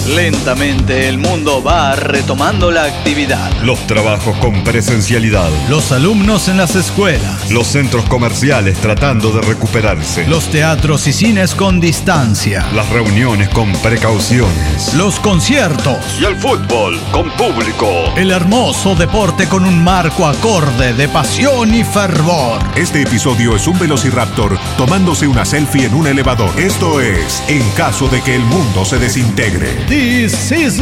Lentamente el mundo va retomando la actividad. Los trabajos con presencialidad. Los alumnos en las escuelas. Los centros comerciales tratando de recuperarse. Los teatros y cines con distancia. Las reuniones con precauciones. Los conciertos. Y el fútbol con público. El hermoso deporte con un marco acorde de pasión y fervor. Este episodio es un velociraptor tomándose una selfie en un elevador. Esto es En caso de que el mundo se desintegre. This is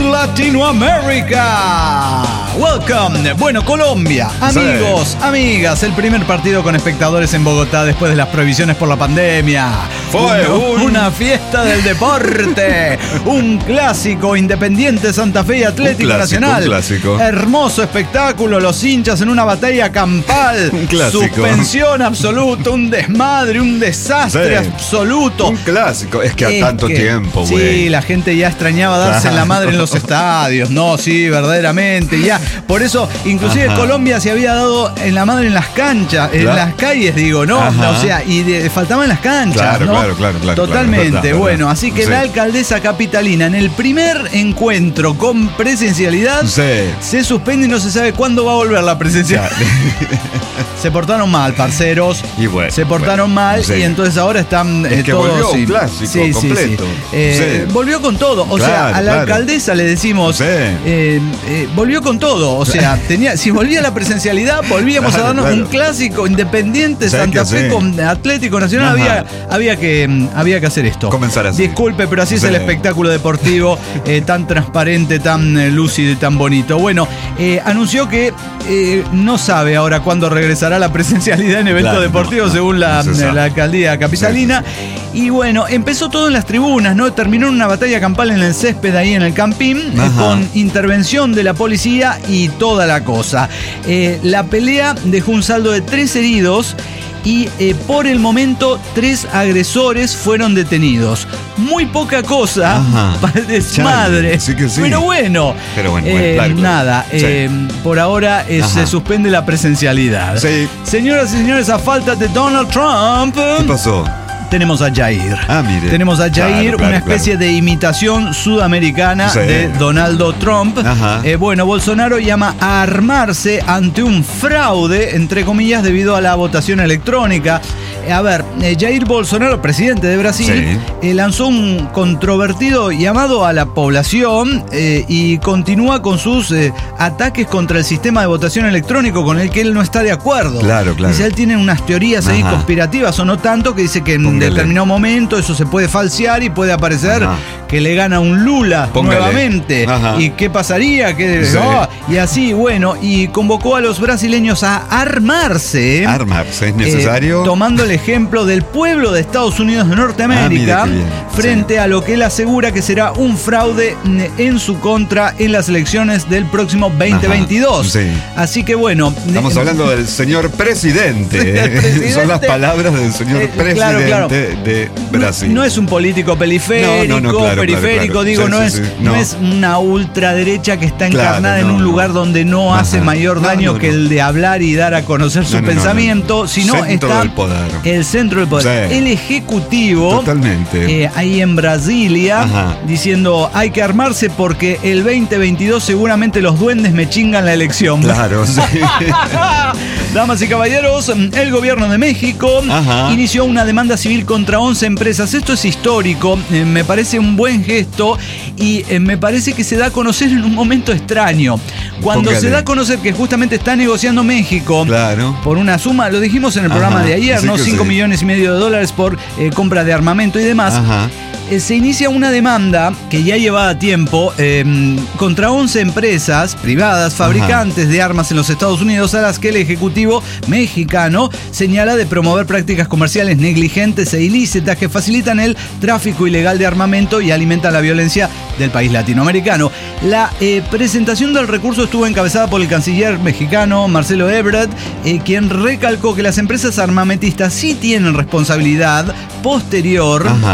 Latinoamérica. Welcome. Bueno, Colombia. Amigos, amigas, el primer partido con espectadores en Bogotá después de las prohibiciones por la pandemia. Fue una fiesta del deporte. Un clásico, Independiente Santa Fe y Atlético Nacional. Un clásico. Hermoso espectáculo, los hinchas en una batalla campal. Un clásico. Suspensión absoluta, un desmadre, un desastre absoluto. Un clásico. Es que a tanto tiempo, güey. Sí, la gente ya extrañaba darse en la madre en los estadios. No, sí, verdaderamente. Ya, por eso, inclusive Colombia se había dado en la madre en las canchas, en las calles, digo, ¿no? O sea, y faltaban las canchas, claro, ¿no? Claro. Totalmente. Claro. Bueno, así que la alcaldesa capitalina, en el primer encuentro con presencialidad, se suspende y no se sabe cuándo va a volver la presencialidad. Se portaron mal, parceros. Y bueno, se portaron mal y entonces ahora están es que todos. Volvió un clásico completo. Volvió con todo. O sea, a la alcaldesa le decimos, volvió con todo. O sea, si volvía la presencialidad, volvíamos a darnos un clásico Independiente Santa Fe con Atlético Nacional. Había que hacer esto. Comenzar así. Disculpe, pero así es el espectáculo deportivo, tan transparente, tan lúcido y tan bonito. Bueno, anunció que no sabe ahora cuándo regresará la presencialidad en eventos deportivos, según la alcaldía capitalina. Y bueno, empezó todo en las tribunas, ¿no? Terminó en una batalla campal en el césped ahí en el Campín, con intervención de la policía y toda la cosa. La pelea dejó un saldo de 3 heridos y por el momento 3 agresores fueron detenidos. Muy poca cosa para el desmadre. Sí que sí. Pero bueno, nada, por ahora se suspende la presencialidad. Señoras y señores, a falta de Donald Trump, ¿qué pasó? Tenemos a Jair. Mire. Tenemos a Jair, una especie de imitación sudamericana de Donaldo Trump. Bueno, Bolsonaro llama a armarse ante un fraude, entre comillas, debido a la votación electrónica. A ver, Jair Bolsonaro, presidente de Brasil, lanzó un controvertido llamado a la población y continúa con sus ataques contra el sistema de votación electrónico con el que él no está de acuerdo. Claro. Dice, él tiene unas teorías ahí conspirativas o no tanto, que dice que en determinado momento eso se puede falsear y puede aparecer que le gana un Lula nuevamente. ¿Y qué pasaría? Y así, bueno, y convocó a los brasileños a armarse. Armarse, es necesario. Tomando el ejemplo del pueblo de Estados Unidos de Norteamérica frente a lo que él asegura que será un fraude en su contra en las elecciones del próximo 2022. Así que bueno. Estamos hablando del señor presidente. Son las palabras del señor presidente de Brasil. No es un político periférico, digo, no es una ultraderecha que está encarnada en un lugar donde no hace mayor daño que el de hablar y dar a conocer su pensamiento, sino está el centro del poder. El ejecutivo, totalmente, ahí en Brasilia, diciendo hay que armarse porque el 2022 seguramente los duendes me chingan la elección. Claro, sí. Damas y caballeros, el gobierno de México inició una demanda civil contra 11 empresas. Esto es histórico, me parece un buen gesto y me parece que se da a conocer en un momento extraño. Cuando se da a conocer que justamente está negociando México por una suma, lo dijimos en el programa de ayer, ¿no? 5,5 millones de dólares por compra de armamento y demás. Se inicia una demanda que ya llevaba tiempo contra 11 empresas privadas fabricantes de armas en los Estados Unidos, a las que el Ejecutivo mexicano señala de promover prácticas comerciales negligentes e ilícitas que facilitan el tráfico ilegal de armamento y alimentan la violencia del país latinoamericano. La presentación del recurso estuvo encabezada por el canciller mexicano Marcelo Ebrard, quien recalcó que las empresas armamentistas sí tienen responsabilidad posterior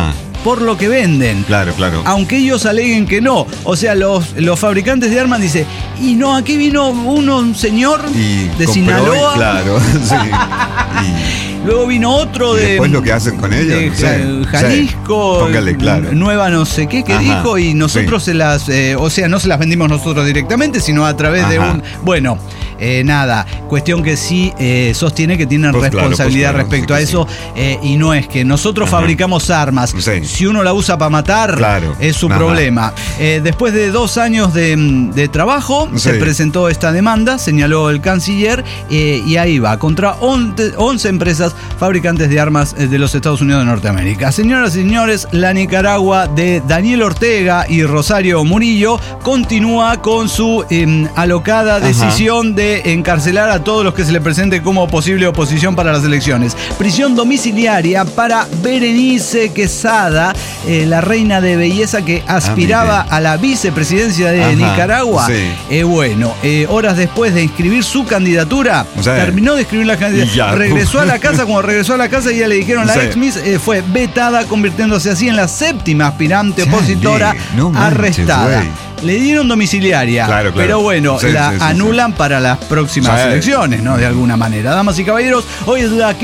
por lo que venden. Claro. Aunque ellos aleguen que no. O sea, los fabricantes de armas dicen, y no, aquí vino un señor de Sinaloa. Claro, sí. Luego vino otro de. Después lo que hacen con ellos. Jalisco. Póngale, claro. Nueva no sé qué dijo, y nosotros se las. O sea, no se las vendimos nosotros directamente, sino a través de un. Bueno, nada. Cuestión que sí sostiene que tienen responsabilidad respecto a eso. Y no es que nosotros fabricamos armas. Sí. Si uno la usa para matar, es su problema. Después de 2 años de trabajo, se presentó esta demanda, señaló el canciller, y ahí va, contra 11 empresas fabricantes de armas de los Estados Unidos de Norteamérica. Señoras y señores, la Nicaragua de Daniel Ortega y Rosario Murillo continúa con su alocada decisión de encarcelar a todos los que se le presente como posible oposición para las elecciones. Prisión domiciliaria para Berenice Quesada, la reina de belleza que aspiraba a la vicepresidencia de Nicaragua. Horas después de inscribir su candidatura, terminó de escribir la candidatura, regresó a la casa. Cuando regresó a la casa, ya le dijeron, la ex Miss fue vetada, convirtiéndose así en la 7ª aspirante opositora arrestada. Le dieron domiciliaria, pero bueno, la anulan para las próximas elecciones, ¿no? De alguna manera. Damas y caballeros, hoy es la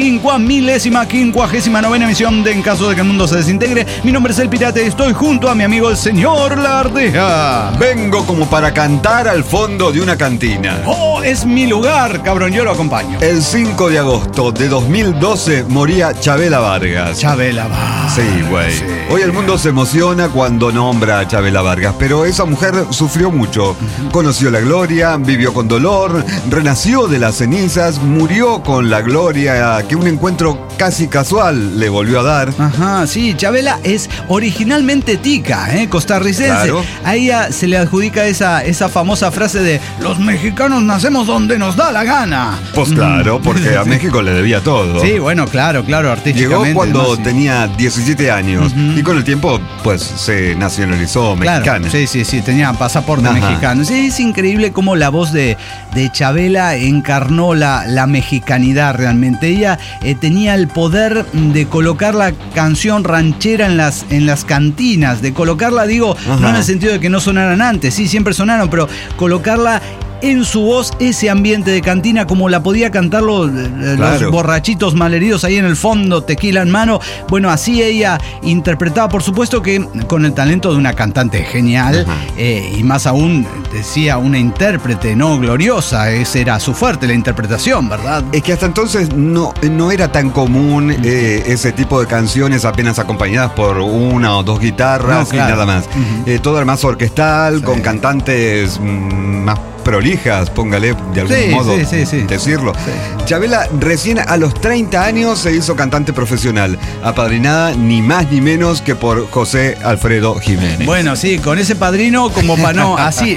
59ª emisión de En Caso de que el Mundo se Desintegre. Mi nombre es El Pirata y estoy junto a mi amigo el señor Lardea. Vengo como para cantar al fondo de una cantina. ¡Oh, es mi lugar, cabrón! Yo lo acompaño. El 5 de agosto de 2012 moría Chavela Vargas. Chavela Vargas. Sí, güey. Sí. Hoy el mundo se emociona cuando nombra a Chavela Vargas, pero esa mujer sufrió mucho. Conoció la gloria, vivió con dolor, renació de las cenizas, murió con la gloria que un encuentro casi casual le volvió a dar. Sí, Chavela es originalmente tica, costarricense. Claro. A ella se le adjudica esa famosa frase de los mexicanos nacemos donde nos da la gana. Pues claro, porque a México le debía todo. Sí, bueno, claro, artísticamente. Llegó cuando tenía 17 años y con el tiempo pues se nacionalizó mexicana. Sí, tenía pasaporte mexicano. Sí, es increíble cómo la voz de Chavela encarnó la mexicanidad realmente. Ella tenía el poder de colocar la canción ranchera en las cantinas, de colocarla, digo, no en el sentido de que no sonaran antes, sí, siempre sonaron, pero colocarla en su voz, ese ambiente de cantina, como la podía cantar los borrachitos malheridos ahí en el fondo, tequila en mano. Bueno, así ella interpretaba, por supuesto que con el talento de una cantante genial, y más aún, decía, una intérprete, ¿no? Gloriosa. Ese era su fuerte, la interpretación, ¿verdad? Es que hasta entonces no era tan común ese tipo de canciones apenas acompañadas por 1 o 2 guitarras y nada más. Todo era más orquestal, con cantantes más prolijas, póngale de algún modo decirlo. Sí. Chavela recién a los 30 años se hizo cantante profesional, apadrinada ni más ni menos que por José Alfredo Jiménez. Bueno, sí, con ese padrino como para no, así,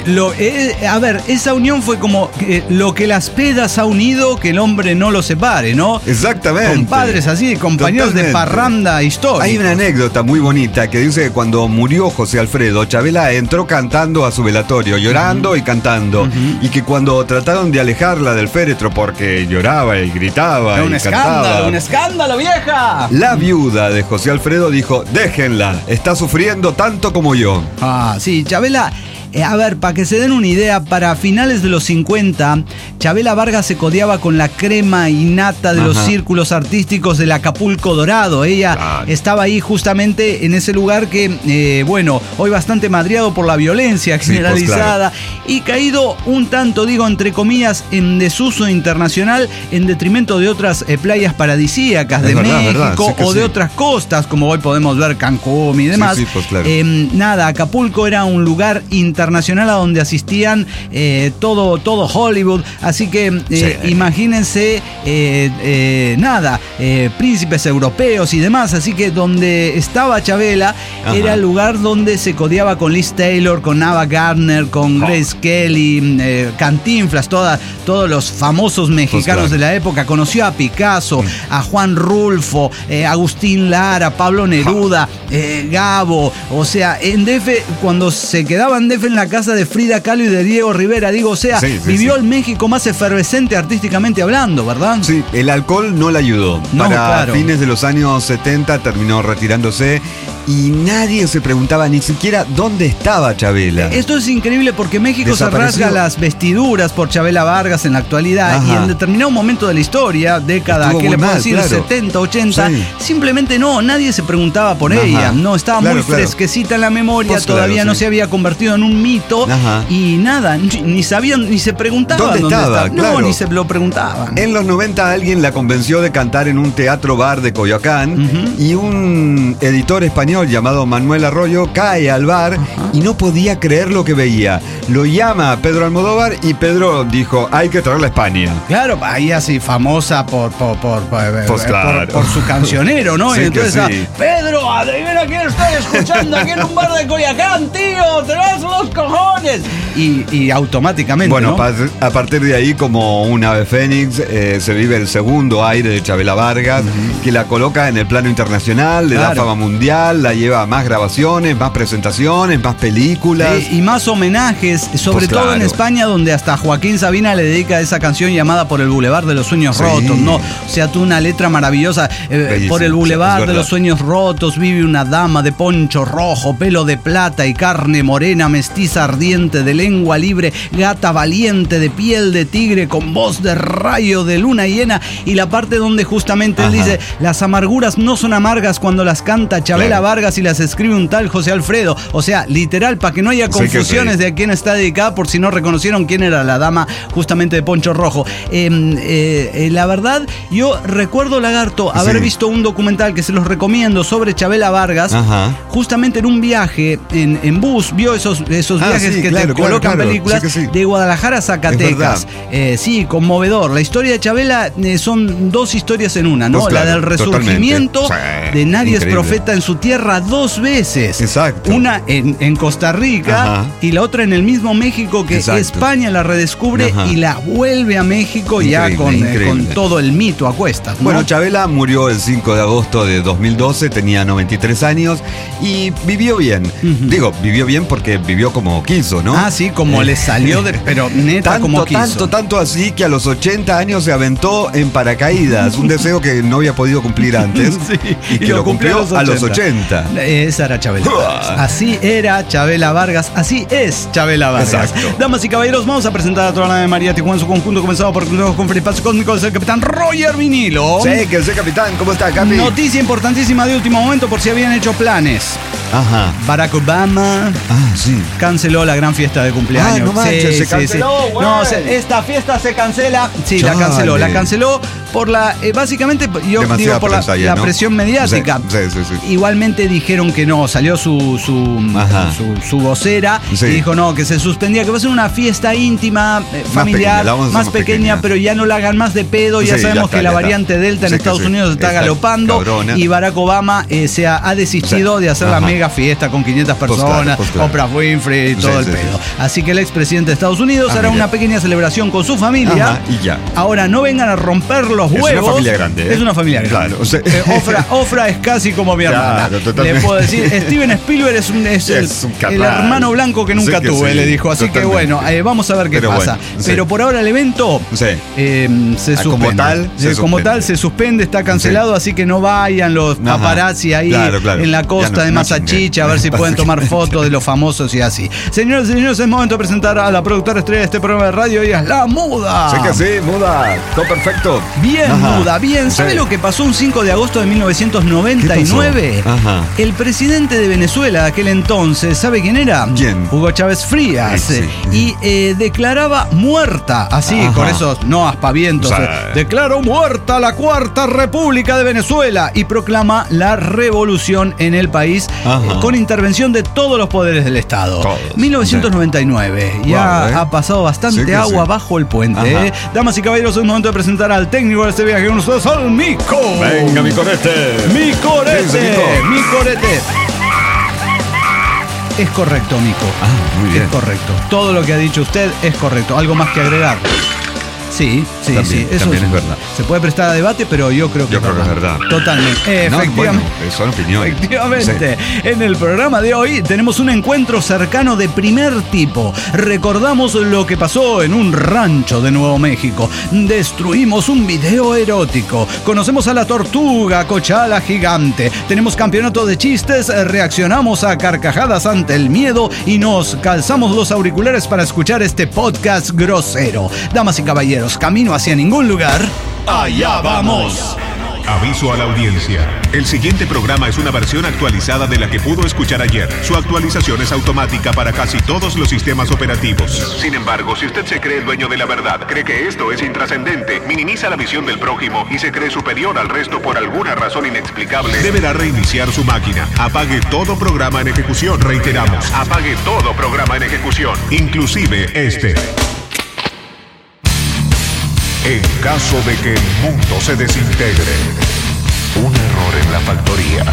a ver, esa unión fue como lo que las pedas ha unido, que el hombre no lo separe, ¿no? Exactamente. Compadres así, compañeros de parranda histórica. Hay una anécdota muy bonita que dice que cuando murió José Alfredo, Chavela entró cantando a su velatorio, llorando y cantando. Y que cuando trataron de alejarla del féretro porque lloraba y gritaba y cantaba. ¡Un escándalo, vieja! La viuda de José Alfredo dijo, déjenla, está sufriendo tanto como yo. Sí, Chavela... A ver, para que se den una idea, para finales de los 50, Chavela Vargas se codeaba con la crema innata de los círculos artísticos del Acapulco Dorado. Ella estaba ahí justamente en ese lugar que, hoy bastante madreado por la violencia generalizada y caído un tanto, digo, entre comillas, en desuso internacional en detrimento de otras playas paradisíacas de México o de otras costas, como hoy podemos ver Cancún y demás. Acapulco era un lugar internacional a donde asistían todo Hollywood, así que imagínense príncipes europeos y demás, así que donde estaba Chavela era el lugar donde se codeaba con Liz Taylor, con Ava Gardner, con Grace Kelly, Cantinflas, todos los famosos mexicanos de la época. Conoció a Picasso, a Juan Rulfo, Agustín Lara, Pablo Neruda, Gabo, o sea, en DF, cuando se quedaba en DF en la casa de Frida Kahlo y de Diego Rivera, vivió el México más efervescente artísticamente hablando, ¿verdad? Sí, el alcohol no le ayudó. Para fines de los años 70 terminó retirándose y nadie se preguntaba ni siquiera dónde estaba Chabela. Esto es increíble porque México se rasga las vestiduras por Chabela Vargas en la actualidad. Ajá. Y en determinado momento de la historia, década, ¿qué le puedo decir? Claro. 70, 80, sí. Simplemente nadie se preguntaba por ella. No, estaba muy fresquecita en la memoria, todavía no se había convertido en un mito. Y nada, ni sabían, ni se preguntaban dónde estaba. No, ni se lo preguntaban. En los 90 alguien la convenció de cantar en un teatro bar de Coyoacán y un editor español llamado Manuel Arroyo cae al bar y no podía creer lo que veía. Lo llama a Pedro Almodóvar y Pedro dijo, hay que traerla a España. Claro, ahí así famosa por su cancionero, ¿no? Sí, y entonces, Pedro, adivina quién estoy escuchando aquí en un bar de Coyoacán, tío, te vas los cojones. Y automáticamente, bueno, a partir de ahí, como un ave fénix, se vive el segundo aire de Chabela Vargas, que la coloca en el plano internacional, le da fama mundial, la lleva a más grabaciones, más presentaciones, más películas. Y más homenajes, sobre todo en España, donde hasta Joaquín Sabina le dedica esa canción llamada Por el Boulevard de los Sueños Rotos, ¿no? O sea, tú una letra maravillosa. Por el Boulevard de los Sueños Rotos vive una dama de poncho rojo, pelo de plata y carne morena, mestiza ardiente, de lengua libre, gata valiente, de piel de tigre, con voz de rayo de luna llena. Y la parte donde justamente él dice, las amarguras no son amargas cuando las canta Chabela Vargas y las escribe un tal José Alfredo. O sea, literal, para que no haya confusiones de a quién está dedicada, por si no reconocieron quién era la dama justamente de poncho rojo. La verdad, yo recuerdo, Lagarto, haber visto un documental que se los recomiendo sobre Chabela Vargas, justamente en un viaje en bus. Vio esos viajes que te colocan películas de Guadalajara a Zacatecas. Sí, conmovedor. La historia de Chabela son dos historias en una, ¿no? Pues claro, la del resurgimiento de Nadie es profeta en su tierra 2 veces. Exacto. Una en Costa Rica y la otra en el mismo México, que España la redescubre y la vuelve a México ya con todo el mito a cuestas, ¿no? Bueno, Chabela murió el 5 de agosto de 2012, tenía 93 años y vivió bien. Digo, vivió bien porque vivió como quiso, ¿no? Sí, como le salió, pero neta como quiso. Tanto así que a los 80 años se aventó en paracaídas, un deseo que no había podido cumplir antes y que lo cumplió a los 80. Esa era Chabela Vargas. Así era Chabela Vargas, así es Chabela Vargas. Exacto. Damas y caballeros, vamos a presentar a toda la nave María Tijuana en su conjunto, comenzado por el con Felipe Cósmico, el capitán Roger Vinilo. Sí, que el capitán, ¿cómo está, Capi? Noticia importantísima de último momento por si habían hecho planes. Barack Obama canceló la gran fiesta de cumpleaños. No manches, se canceló, güey. No, esta fiesta se cancela. Sí, la canceló por la, básicamente, yo digo por la presión mediática. Sí. Igualmente dijeron que no, salió su vocera y dijo no, que se suspendía, que va a ser una fiesta íntima, familiar, más pequeña, pero ya no la hagan más de pedo. Ya sabemos que la variante Delta en Estados Unidos está galopando, y Barack Obama se ha desistido de hacer la mega fiesta con 500 personas, Oprah Winfrey y todo el pedo. Así que el expresidente de Estados Unidos hará una pequeña celebración con su familia. Y ya. Ahora, no vengan a romper los huevos. Es una familia grande. Es una familia grande. Claro. O sea, Ofra es casi como mi hermana. Le puedo decir, Steven Spielberg es el hermano blanco que nunca tuve, le dijo. Así que bueno, vamos a ver qué pasa. Pero por ahora el evento se suspende. Como tal, se suspende, está cancelado, así que no vayan los paparazzi ahí en la costa de Masachicha a ver si pueden tomar fotos de los famosos y así. Señores y señores, es momento de presentar a la productora estrella de este programa de radio. Ella es la Muda. Sí que sí, Muda. Todo perfecto. Bien, Muda, bien. ¿Sabe lo que pasó un 5 de agosto de 1999? El presidente de Venezuela de aquel entonces, ¿sabe quién era? ¿Quién? Hugo Chávez Frías. Y declaraba muerta, así, con esos aspavientos. Declaró muerta la Cuarta República de Venezuela y proclama la revolución en el país con intervención de todos los poderes del Estado. 1999. Ya ha pasado bastante agua bajo el puente. Damas y caballeros, es un momento de presentar al técnico de este viaje con nosotros, al Mico. Venga, mi corete. Mi corete. Es correcto, Mico. Muy bien. Es correcto. Todo lo que ha dicho usted es correcto. ¿Algo más que agregar? Sí. También Eso es verdad. Se puede prestar a debate, pero yo creo que es verdad. Totalmente. No, Efectivamente. bueno, son opiniones. Efectivamente. Sí. En el programa de hoy tenemos un encuentro cercano de primer tipo. Recordamos lo que pasó en un rancho de Nuevo México. Destruimos un video erótico. Conocemos a la tortuga Cochala gigante. Tenemos campeonato de chistes. Reaccionamos a carcajadas ante el miedo y nos calzamos los auriculares para escuchar este podcast grosero. Damas y caballeros, camino hacia ningún lugar. ¡Allá vamos! Aviso a la audiencia. El siguiente programa es una versión actualizada de la que pudo escuchar ayer. Su actualización es automática para casi todos los sistemas operativos. Sin embargo, si usted se cree el dueño de la verdad, cree que esto es intrascendente, minimiza la visión del prójimo y se cree superior al resto por alguna razón inexplicable, deberá reiniciar su máquina. Apague todo programa en ejecución. Reiteramos, apague todo programa en ejecución, inclusive este. En caso de que el mundo se desintegre, un error en la factoría.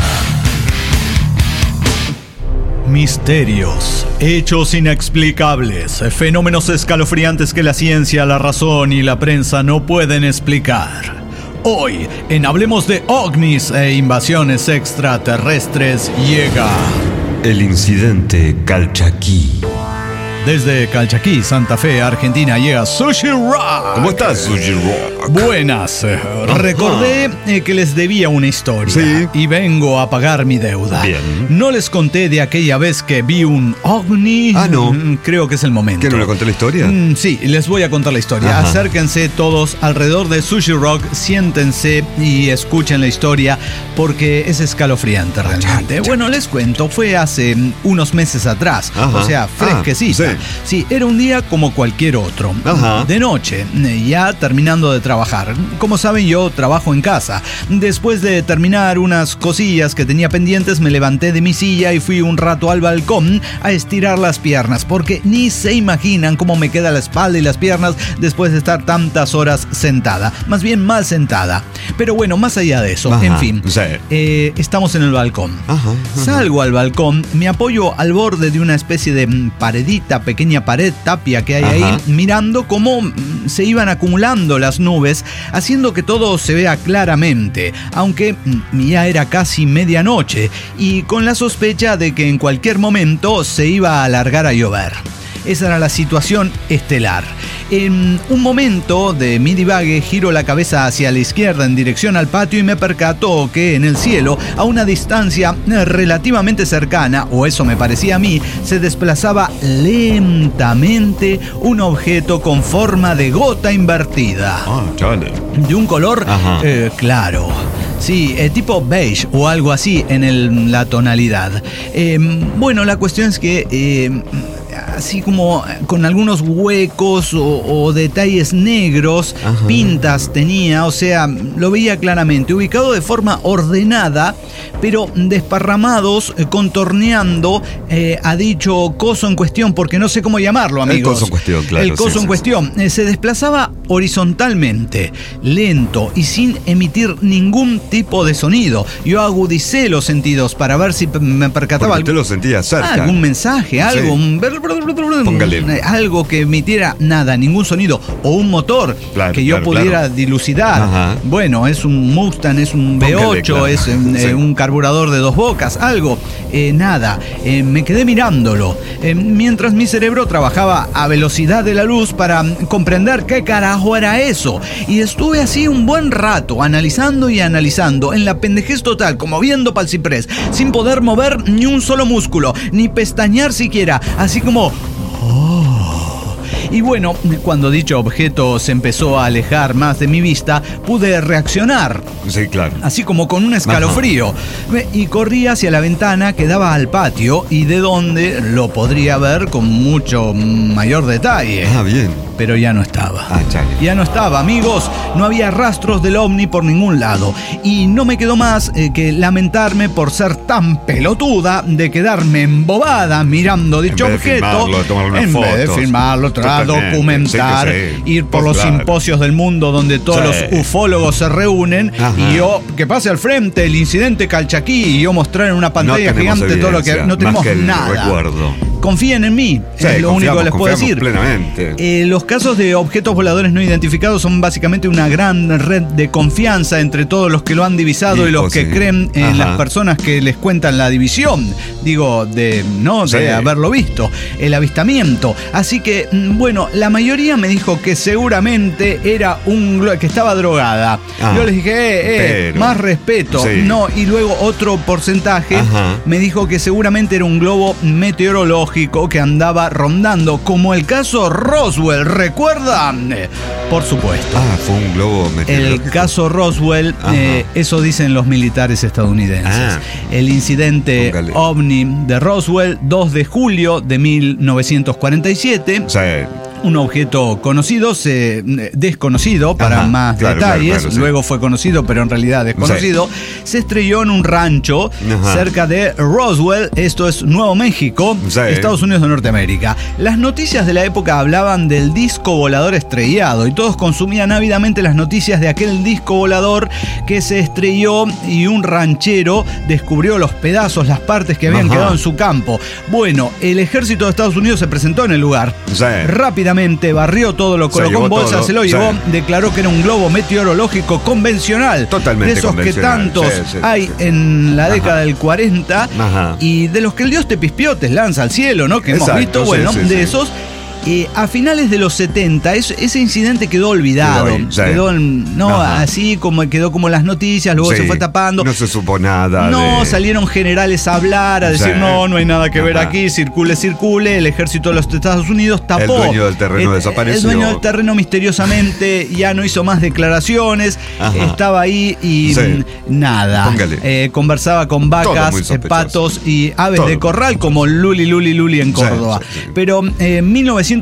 Misterios, hechos inexplicables, fenómenos escalofriantes que la ciencia, la razón y la prensa no pueden explicar. Hoy, en Hablemos de OVNIs e invasiones extraterrestres, llega el incidente Calchaquí. Desde Calchaquí, Santa Fe, Argentina, llega Sushi Rock. ¿Cómo estás, Sushi Rock? Buenas. Recordé que les debía una historia. Sí. Y vengo a pagar mi deuda. Bien. No les conté de aquella vez que vi un ovni. No. Creo que es el momento. ¿Qué, no le conté la historia? Sí, les voy a contar la historia. Ajá. Acérquense todos alrededor de Sushi Rock, siéntense y escuchen la historia porque es escalofriante realmente. Bueno, les cuento, fue hace unos meses atrás. Ajá. O sea, fresquecita. Sí, era un día como cualquier otro. Ajá. De noche, ya terminando de trabajar. Como saben, yo trabajo en casa. Después de terminar unas cosillas que tenía pendientes, me levanté de mi silla y fui un rato al balcón a estirar las piernas, porque ni se imaginan cómo me queda la espalda y las piernas después de estar tantas horas sentada. Más bien mal sentada. Pero bueno, más allá de eso, Ajá. en fin. Sí. Estamos en el balcón. Ajá. Salgo al balcón, me apoyo al borde de una especie de paredita, pequeña pared, tapia que hay Ajá. ahí, mirando cómo se iban acumulando las nubes, haciendo que todo se vea claramente, aunque ya era casi medianoche y con la sospecha de que en cualquier momento se iba a alargar a llover. Esa era la situación estelar. En un momento de mi divague giro la cabeza hacia la izquierda en dirección al patio y me percato que en el cielo, a una distancia relativamente cercana, o eso me parecía a mí, se desplazaba lentamente un objeto con forma de gota invertida. Chale. De un color claro. Sí, tipo beige o algo así en la tonalidad. Bueno, la cuestión es que así como con algunos huecos o detalles negros, Ajá. pintas tenía, o sea, lo veía claramente, ubicado de forma ordenada, pero desparramados, contorneando a dicho coso en cuestión, porque no sé cómo llamarlo, amigos. El coso en cuestión, claro. El coso en cuestión. Se desplazaba horizontalmente, lento y sin emitir ningún tipo de sonido. Yo agudicé los sentidos para ver si me percataba. Porque usted lo sentía cerca. Algún mensaje, algo, Póngale. algo que emitiera nada, ningún sonido, o un motor que yo pudiera dilucidar. Ajá. Bueno, es un Mustang, es un V8, claro. es un carburador de 2 bocas, algo, nada. Me quedé mirándolo, mientras mi cerebro trabajaba a velocidad de la luz para comprender qué carajo era eso. Y estuve así un buen rato, analizando y analizando, en la pendejez total, como viendo pa'l ciprés, sin poder mover ni un solo músculo, ni pestañear siquiera, así como... Y bueno, cuando dicho objeto se empezó a alejar más de mi vista, pude reaccionar. Sí, claro. Así como con un escalofrío. Y corrí hacia la ventana que daba al patio y de donde lo podría ver con mucho mayor detalle. Bien. Pero ya no estaba. Chale. Ya no estaba, amigos. No había rastros del ovni por ningún lado. Y no me quedó más que lamentarme por ser tan pelotuda de quedarme embobada mirando dicho objeto. En vez de filmarlo, documentar, ir por los simposios del mundo donde todos los ufólogos se reúnen. Y yo, que pase al frente el incidente Calchaquí y yo mostrar en una pantalla gigante todo lo que... No tenemos nada. Recuerdo. confíen en mí, Sí, es lo único que les puedo decir. Plenamente. Los casos de objetos voladores no identificados son básicamente una gran red de confianza entre todos los que lo han divisado y los que creen en las personas que les cuentan la división, digo, de haberlo visto, el avistamiento. Así que, bueno, la mayoría me dijo que seguramente era que estaba drogada. Yo les dije, más respeto. Sí. No, y luego otro porcentaje me dijo que seguramente era un globo meteorológico que andaba rondando, como el caso Roswell, ¿recuerdan? Por supuesto. Fue un globo meteorológico. El caso Roswell, eso dicen los militares estadounidenses. El incidente ovni de Roswell, 2 de julio de 1947. Sí. Un objeto conocido, desconocido para más detalles, claro, luego fue conocido pero en realidad desconocido, se estrelló en un rancho cerca de Roswell, esto es Nuevo México, Estados Unidos de Norteamérica. Las noticias de la época hablaban del disco volador estrellado y todos consumían ávidamente las noticias de aquel disco volador que se estrelló y un ranchero descubrió los pedazos, las partes que habían quedado en su campo. Bueno, el ejército de Estados Unidos se presentó en el lugar. Rápidamente barrió todo, lo colocó en bolsa, todo, se lo llevó, declaró que era un globo meteorológico convencional. Totalmente de esos que tantos hay en la década del 40 y de los que el Dios te pispió, te lanza al cielo, ¿no? Que hemos visto, de esos. A finales de los 70, ese incidente quedó olvidado. Quedó así como quedó como las noticias, luego se fue tapando. No se supo nada. Salieron generales a hablar, a decir no hay nada que ver aquí, circule. El ejército de los Estados Unidos tapó. El dueño del terreno desapareció. El dueño del terreno misteriosamente ya no hizo más declaraciones, estaba ahí y nada. Conversaba con vacas, patos y aves de corral como Luli en Córdoba. Pero en 1970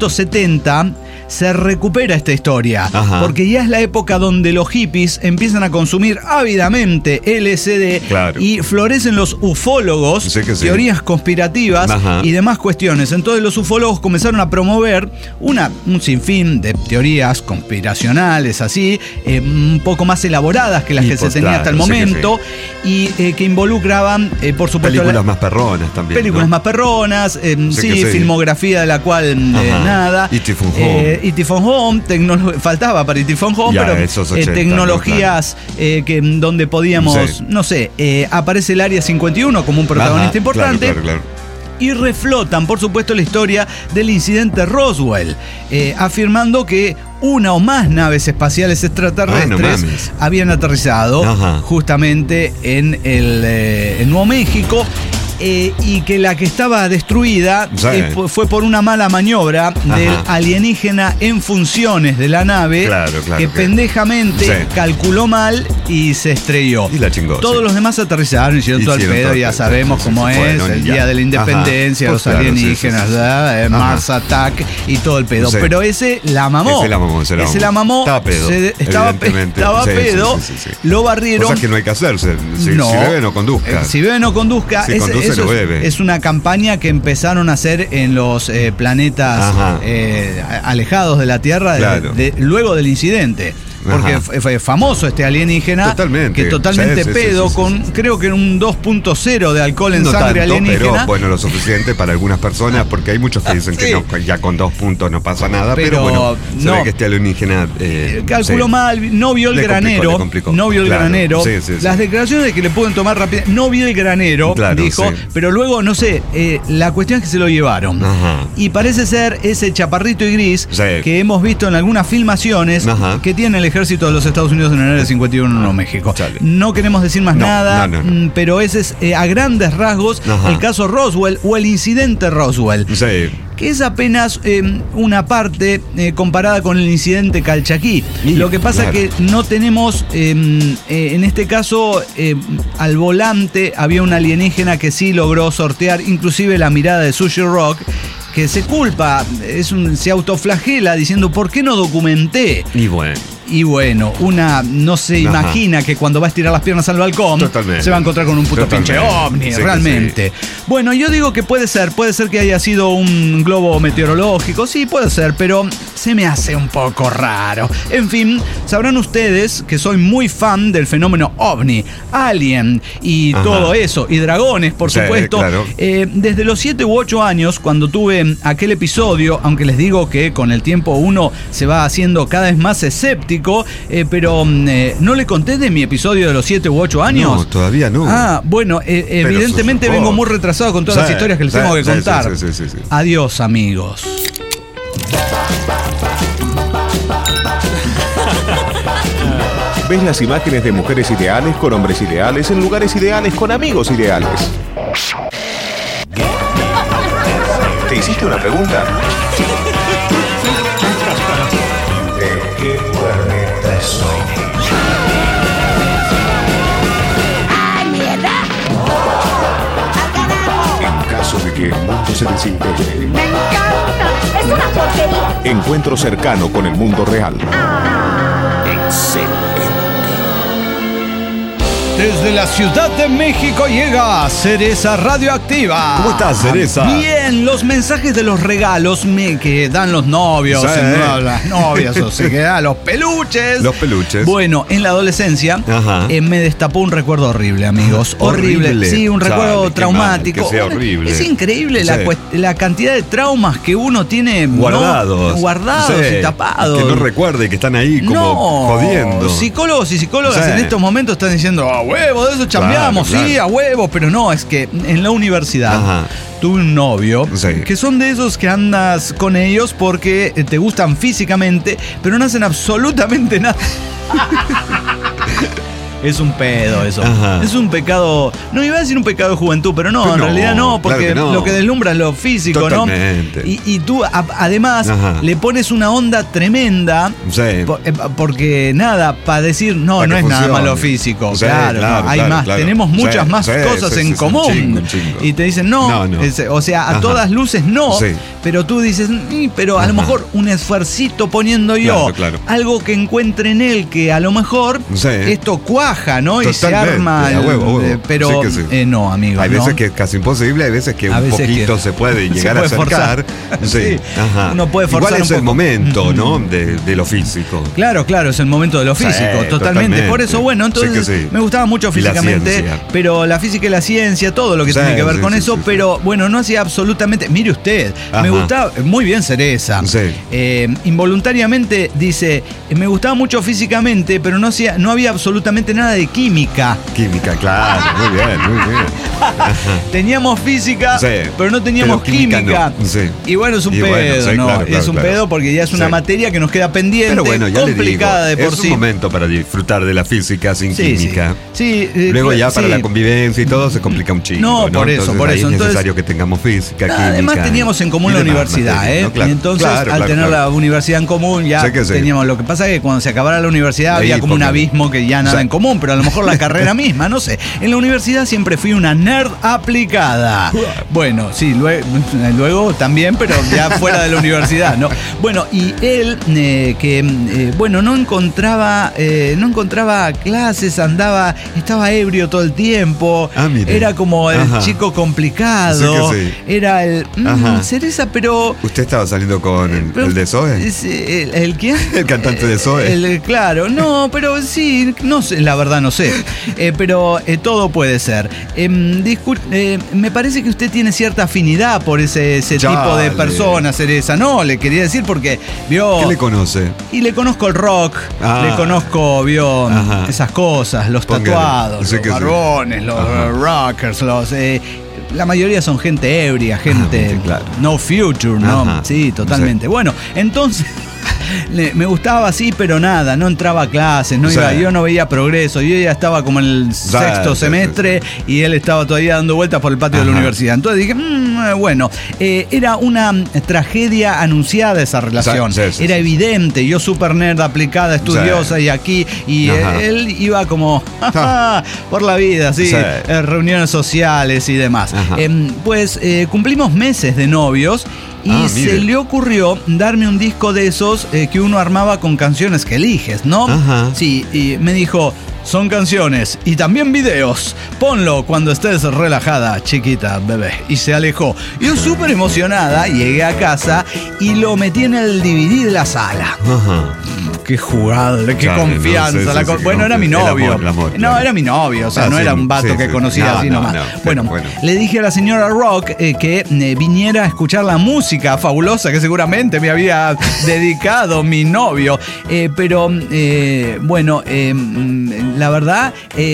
se recupera esta historia, porque ya es la época donde los hippies empiezan a consumir ávidamente LSD y florecen los ufólogos, teorías conspirativas y demás cuestiones. Entonces los ufólogos comenzaron a promover un sinfín de teorías conspiracionales así, un poco más elaboradas que las que se tenía hasta el momento y que involucraban, por supuesto, películas más perronas también. Películas más perronas, filmografía de la cual nada. E.T. Phone Home. E.T. Phone Home, faltaba para E.T. Phone Home, pero 80, tecnologías donde podíamos, aparece el Área 51 como un protagonista importante. Claro. Y reflotan, por supuesto, la historia del incidente Roswell, afirmando que una o más naves espaciales extraterrestres habían aterrizado justamente en Nuevo México. Y que la que estaba destruida fue por una mala maniobra del alienígena en funciones de la nave que pendejamente calculó mal y se estrelló. Y la chingó. Todos los demás aterrizaron, hicieron todo el pedo, ya sabemos cómo es, el día de la independencia, los alienígenas, Mars Attack y todo el pedo. Pero ese la mamó. Ese la mamó. Estaba pedo. Estaba pedo. Lo barrieron. Cosas que no hay que hacerse. Si bebe, no conduzca. Si bebe, no conduzca. Es una campaña que empezaron a hacer en los planetas alejados de la Tierra luego del incidente. Porque fue famoso este alienígena que totalmente pedo, con creo que un 2.0 de alcohol en sangre alienígena. Pero bueno, lo suficiente para algunas personas, porque hay muchos que dicen que ya con 2 puntos no pasa nada, pero bueno, se ve que este alienígena calculó mal, no vio el granero, no vio el granero. Las declaraciones de que le pueden tomar rápido, no vio el granero, dijo, pero luego la cuestión es que se lo llevaron. Y parece ser ese chaparrito y gris que hemos visto en algunas filmaciones que tiene el ejército de los Estados Unidos en el Área 51 en Nuevo México. No queremos decir más nada, pero ese es a grandes rasgos el caso Roswell o el incidente Roswell. Que es apenas una parte comparada con el incidente Calchaquí. Lo que pasa es que no tenemos, en este caso, al volante había un alienígena que sí logró sortear inclusive la mirada de Sushi Rock, que se culpa, se autoflagela diciendo ¿por qué no documenté? Y bueno, una no se imagina que cuando va a estirar las piernas al balcón se va a encontrar con un puto pinche ovni, sí, realmente. Sí. Bueno, yo digo que puede ser que haya sido un globo meteorológico, sí, puede ser, pero se me hace un poco raro. En fin, sabrán ustedes que soy muy fan del fenómeno ovni, alien y todo eso, y dragones, por supuesto. Claro. Desde los 7 u 8 años, cuando tuve aquel episodio, aunque les digo que con el tiempo uno se va haciendo cada vez más escéptico, pero ¿no le conté de mi episodio de los 7 u 8 años? No, todavía no. Bueno, evidentemente vengo muy retrasado con todas las historias que les tengo que contar. Sí. Adiós, amigos. ¿Ves las imágenes de mujeres ideales con hombres ideales en lugares ideales con amigos ideales? ¿Te hiciste una pregunta? ¿De qué planeta soy? ¡Ay, mierda! En caso de que el mundo se desintegre. ¡Me encanta! ¡Es una porquería! Encuentro cercano con el mundo real. Excelente. Desde la Ciudad de México llega Cereza Radioactiva. ¿Cómo estás, Cereza? Bien, los mensajes de los regalos que dan los novios, las novias, o sea, que dan los peluches. Los peluches. Bueno, en la adolescencia me destapó un recuerdo horrible, amigos. Horrible. Sí, un recuerdo traumático. Que sea horrible. Es increíble la cantidad de traumas que uno tiene guardados y tapados. Que no recuerde que están ahí como jodiendo. Psicólogos y psicólogas en estos momentos están diciendo, huevo, de eso chambeamos, claro. Sí, a huevo, pero no, es que en la universidad tuve un novio que son de esos que andas con ellos porque te gustan físicamente, pero no hacen absolutamente nada. Es un pedo eso. Es un pecado. No iba a decir un pecado de juventud, pero no, en realidad no, porque claro que lo que deslumbra es lo físico, totalmente. ¿No? Y tú además le pones una onda tremenda porque nada, para decir no es nada más lo físico. Claro, hay más, tenemos muchas más cosas en común. Un chingo. Y te dicen no. O sea, a todas luces no. Pero tú dices, pero a lo mejor un esfuercito poniendo yo, algo que encuentre en él que a lo mejor esto cuaja, ¿no? Y se arma. Huevo. Pero sí. No, amigo. Hay veces que es casi imposible, hay veces que un poquito se puede llegar a acercar. Uno puede forzar. Igual es el momento, ¿no? De lo físico. Claro, es el momento de lo físico, totalmente. Por eso, bueno, entonces me gustaba mucho físicamente, pero la física y la ciencia, todo lo que tiene que ver con eso, pero bueno, no hacía absolutamente. Mire usted, me gustaba, muy bien Cereza. Involuntariamente dice, me gustaba mucho físicamente, pero no había absolutamente nada de química. Química, claro, muy bien. Teníamos física, pero no teníamos química. No. Y bueno, es un pedo, ¿no? Es un pedo porque ya es una materia que nos queda pendiente, pero bueno, ya complicada de por sí. Es un momento para disfrutar de la física sin química. Luego ya para la convivencia y todo se complica un chingo. No, por eso. Es necesario que tengamos física, química. Además teníamos en común la universidad, Y entonces al tener la universidad en común ya teníamos. Lo que pasa es que cuando se acabara la universidad había como un abismo que ya nada en común, pero a lo mejor la carrera misma, no sé. En la universidad siempre fui una nerd aplicada. Bueno, sí, luego también, pero ya fuera de la universidad, ¿no? Bueno, y él no encontraba clases, estaba ebrio todo el tiempo. Era como el chico complicado. Era el Cereza, pero ¿usted estaba saliendo con el de Zoe? ¿El quién? El cantante de Zoe. Claro, no, pero sí, no sé, la verdad no sé. Pero todo puede ser. Me parece que usted tiene cierta afinidad por ese tipo de personas, Cereza. No, le quería decir porque vio. ¿Qué le conoce? Y le conozco el rock, le conozco, esas cosas, los tatuados, los barbones, los rockers, la mayoría son gente ebria, gente no future, ¿no? Sí, totalmente. Bueno, entonces me gustaba así, pero nada, no entraba a clases, yo no veía progreso, yo ya estaba como en el sexto semestre y él estaba todavía dando vueltas por el patio de la universidad. Entonces dije, era una tragedia anunciada esa relación. Era evidente, yo super nerd aplicada, estudiosa y aquí, él iba como por la vida, reuniones sociales y demás. más. Pues cumplimos meses de novios y se le ocurrió darme un disco de esos que uno armaba con canciones que eliges, ¿no? Ajá. Sí, y me dijo, son canciones y también videos. Ponlo cuando estés relajada, chiquita, bebé. Y se alejó. Yo súper emocionada llegué a casa y lo metí en el DVD de la sala. Ajá. Qué jugable, qué Claro, confianza. no, sí, Bueno, era mi novio. El amor, No, claro. era mi novio, o sea, no sí, era un vato sí, que sí. conocía No, así no, nomás. no, Bueno, bueno. le dije a la señora Rock que viniera a escuchar la música fabulosa que seguramente me había dedicado mi novio. Pero, bueno, la verdad,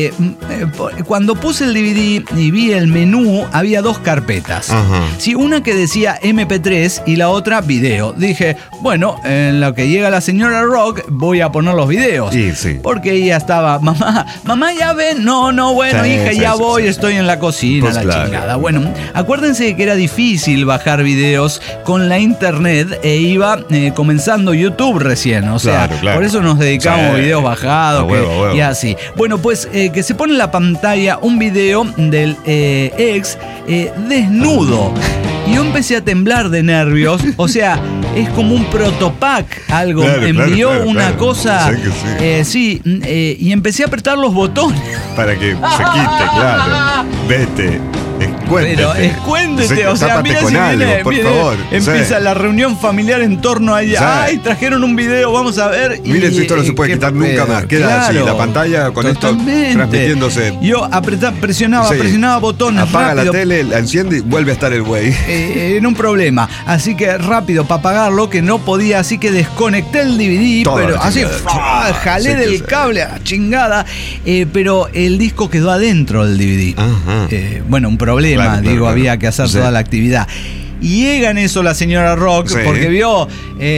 cuando puse el DVD y vi el menú, había dos carpetas. Ajá. Sí, una que decía MP3 y la otra video. Dije, bueno, en lo que llega la señora Rock voy a poner los videos. Sí, sí. Porque ella estaba, mamá, ya ven. No, bueno, Sí, hija, sí, ya sí, voy, sí. estoy en la cocina, Pues la claro. chingada. Bueno, acuérdense que era difícil bajar videos con la internet e iba comenzando YouTube recién. O sea, Claro. por eso nos dedicamos a Sí. videos bajados A huevo. y así. Bueno, pues que se pone en la pantalla un video del ex desnudo. Y yo empecé a temblar de nervios. O sea, es como un protopack, algo. Claro, Envió claro, una claro. cosa. Sé que sí. Y empecé a apretar los botones. Para que se quite, claro. Vete. Escuéntete. Pero escuéntete, Sí, o sea, tápate mira con si algo, viene, por viene, favor. empieza Sí. la reunión familiar en torno a ella. Sí. Ay, trajeron un video, vamos a ver. Miren si esto no se puede quitar nunca más. Queda así, la pantalla con totalmente. esto transmitiéndose. Yo presionaba Sí. botones Apaga rápido. la tele, la enciende y vuelve a estar el güey. En un problema. Así que rápido para apagarlo, que no podía, así que desconecté el DVD, Toda pero la así chingada. jalé Sí, del sí. cable a chingada, pero el disco quedó adentro del DVD. Ajá. Bueno, un problema, Claro, digo, claro. había que hacer Sí. toda la actividad. Y llega en eso la señora Rock, Sí. porque vio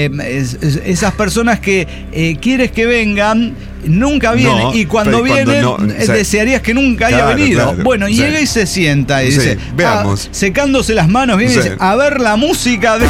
esas personas que quieres que vengan, nunca vienen. No, y cuando pero cuando vienen, no, sí. desearías que nunca haya Claro, venido. claro, Bueno, sí. llega y se sienta y Sí, dice, veamos. secándose las manos, viene y Sí. dice, a ver la música.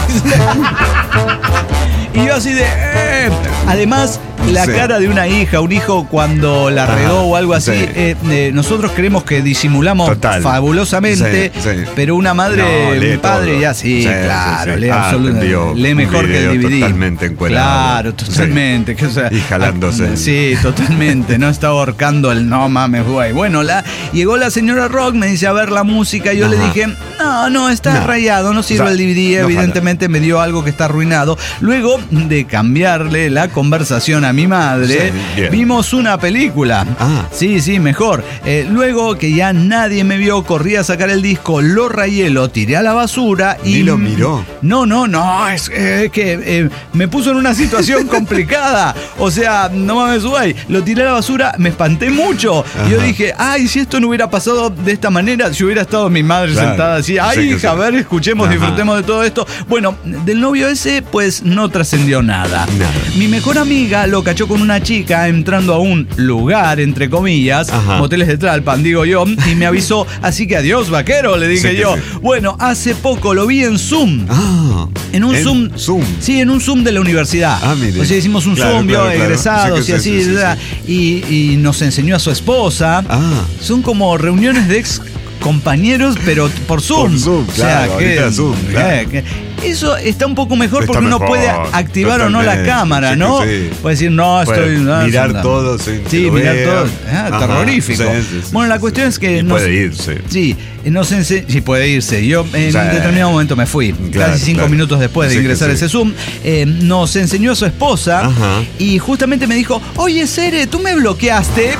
Y yo así de... Además, la Sí. cara de una hija, un hijo cuando la regó o algo así, sí. nosotros creemos que disimulamos Total. fabulosamente, Sí, sí. pero una madre, No, lee un padre todo. ya sí, Sí, claro, sí, sí. lee Ah, absolutamente, envió lee un mejor que el video DVD. totalmente encuerado. Claro, totalmente. Que, o sea, Y jalándose. Sí, totalmente, no está ahorcando el no mames, güey. Bueno, llegó la señora Rock, me dice a ver la música, yo le Ajá. dije, no, está No. rayado, no sirve O sea, el DVD, no evidentemente me dio algo que está arruinado. Luego de cambiarle la conversación a mi madre, Sí, bien. vimos una película. Ah. Sí, mejor. Luego que ya nadie me vio, corrí a sacar el disco, lo rayé, lo tiré a la basura y... Ni lo miró. No, es que me puso en una situación complicada. O sea, no mames, güey. Lo tiré a la basura, me espanté mucho. Y yo Ajá. dije, ay, si esto no hubiera pasado de esta manera, si hubiera estado mi madre Claro. sentada así, ay, Sí, que hija, a sí. ver, escuchemos, Ajá. disfrutemos de todo esto. Bueno, del novio ese, pues no trascendió nada. Nada. Mi mejor amiga lo cachó con una chica entrando a un lugar, entre comillas, Ajá. moteles de Tlalpan, digo yo, y me avisó, así que adiós, vaquero, le dije Sí, que yo. sí. Bueno, hace poco lo vi en Zoom. Ah. En un Zoom. Zoom. Sí, en un Zoom de la universidad. Ah, mire. O sea, hicimos un Claro, Zoom, claro, vio, claro. egresados Sí, y que así, sí, sí, ¿verdad? Y nos enseñó a su esposa. Ah. Son como reuniones de ex compañeros, pero por Zoom. Por Zoom, claro, ahorita Zoom, claro. Eso está un poco mejor Está porque uno mejor, puede activar o no la totalmente, cámara, sí que ¿no? sí. Puede decir, no, Puede estoy... no, mirar no. todo sin que Sí, lo mirar vea. todo. Ajá, Terrorífico. sí, Bueno, la sí, cuestión sí. es que... Y puede irse. Sí, sí puede irse. Yo en Sí. un determinado momento me fui, Claro, casi 5 claro. minutos después de Sí que ingresar a sí. ese Zoom. Nos enseñó a su esposa. Ajá. Y justamente me dijo, oye, Cere, ¿tú me bloqueaste?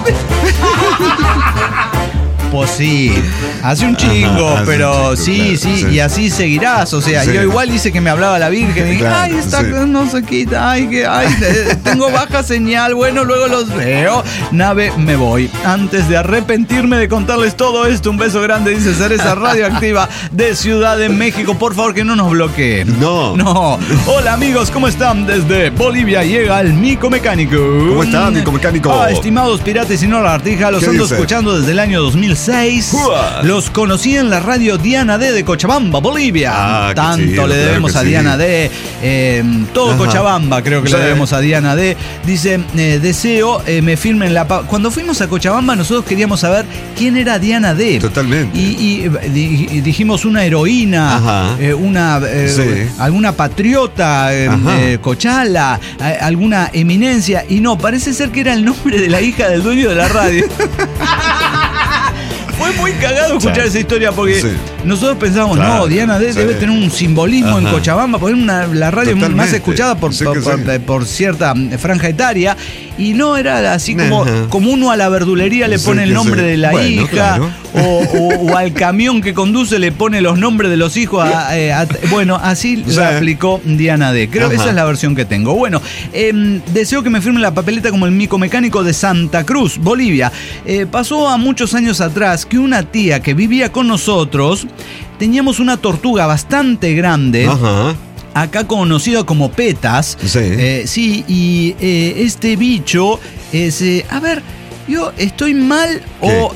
Pues sí, hace un chingo, Ajá, hace pero un chingo, sí, claro, sí. y así seguirás. O sea, Sí. yo igual hice que me hablaba la Virgen. Y dije, Claro, ay, esta sí. no se quita, tengo baja señal. Bueno, luego los veo. Nave, me voy. Antes de arrepentirme de contarles todo esto, un beso grande, dice Cereza Radioactiva de Ciudad de México. Por favor, que no nos bloquee. No. Hola, amigos, ¿cómo están? Desde Bolivia llega el Mico Mecánico. ¿Cómo está, Mico Mecánico? Estimados piratas y no lagartija, los ¿Qué ando dice? escuchando desde el año 2006. 2006. Los conocí en la radio Diana D de Cochabamba, Bolivia. Tanto chido, le debemos a Diana D. Todo Cochabamba creo que le debemos a Diana D. Dice, deseo me firmen la... Cuando fuimos a Cochabamba nosotros queríamos saber quién era Diana D. Totalmente. Y dijimos una heroína, alguna patriota, Cochala, alguna eminencia. Y no, parece ser que era el nombre de la hija del dueño de la radio. Fue muy cagado escuchar esa historia porque nosotros pensábamos, Diana D debe tener un simbolismo en Cochabamba, porque es la radio más escuchada por cierta franja etaria. Y no era así como uno a la verdulería le pone el nombre de la hija, o al camión que conduce le pone los nombres de los hijos. Bueno, así lo aplicó Diana D. Creo que esa es la versión que tengo. Bueno, deseo que me firmen la papeleta como el mico mecánico de Santa Cruz, Bolivia. Pasó a muchos años atrás que una tía que vivía con nosotros, teníamos una tortuga bastante grande. Acá conocido como Petas. Y este bicho es... a ver, yo estoy mal o...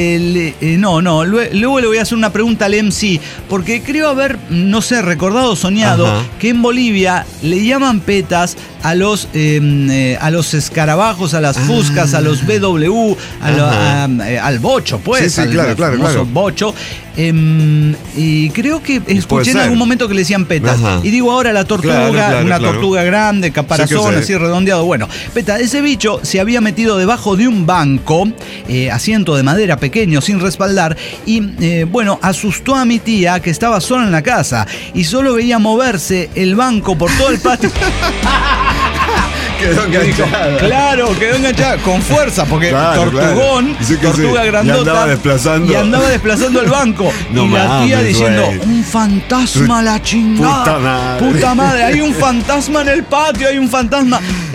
luego le voy a hacer una pregunta al MC, porque creo haber, no sé, recordado, soñado, que en Bolivia le llaman Petas a los escarabajos, a las fuscas, a los BW, al bocho, pues. Claro. Bocho. Y creo que escuché en algún momento que le decían Petas. Y digo ahora la tortuga, una tortuga grande, caparazón, así redondeado. Bueno, Petas, ese bicho se había metido debajo de un banco, asiento de madera pequeño, sin respaldar, y asustó a mi tía, que estaba sola en la casa, y solo veía moverse el banco por todo el patio. Quedó enganchada. Claro, quedó enganchada con fuerza, porque tortugón, tortuga grandota, y andaba desplazando el banco. Y la tía diciendo, un fantasma, la chingada. Puta madre, hay un fantasma en el patio, hay un fantasma.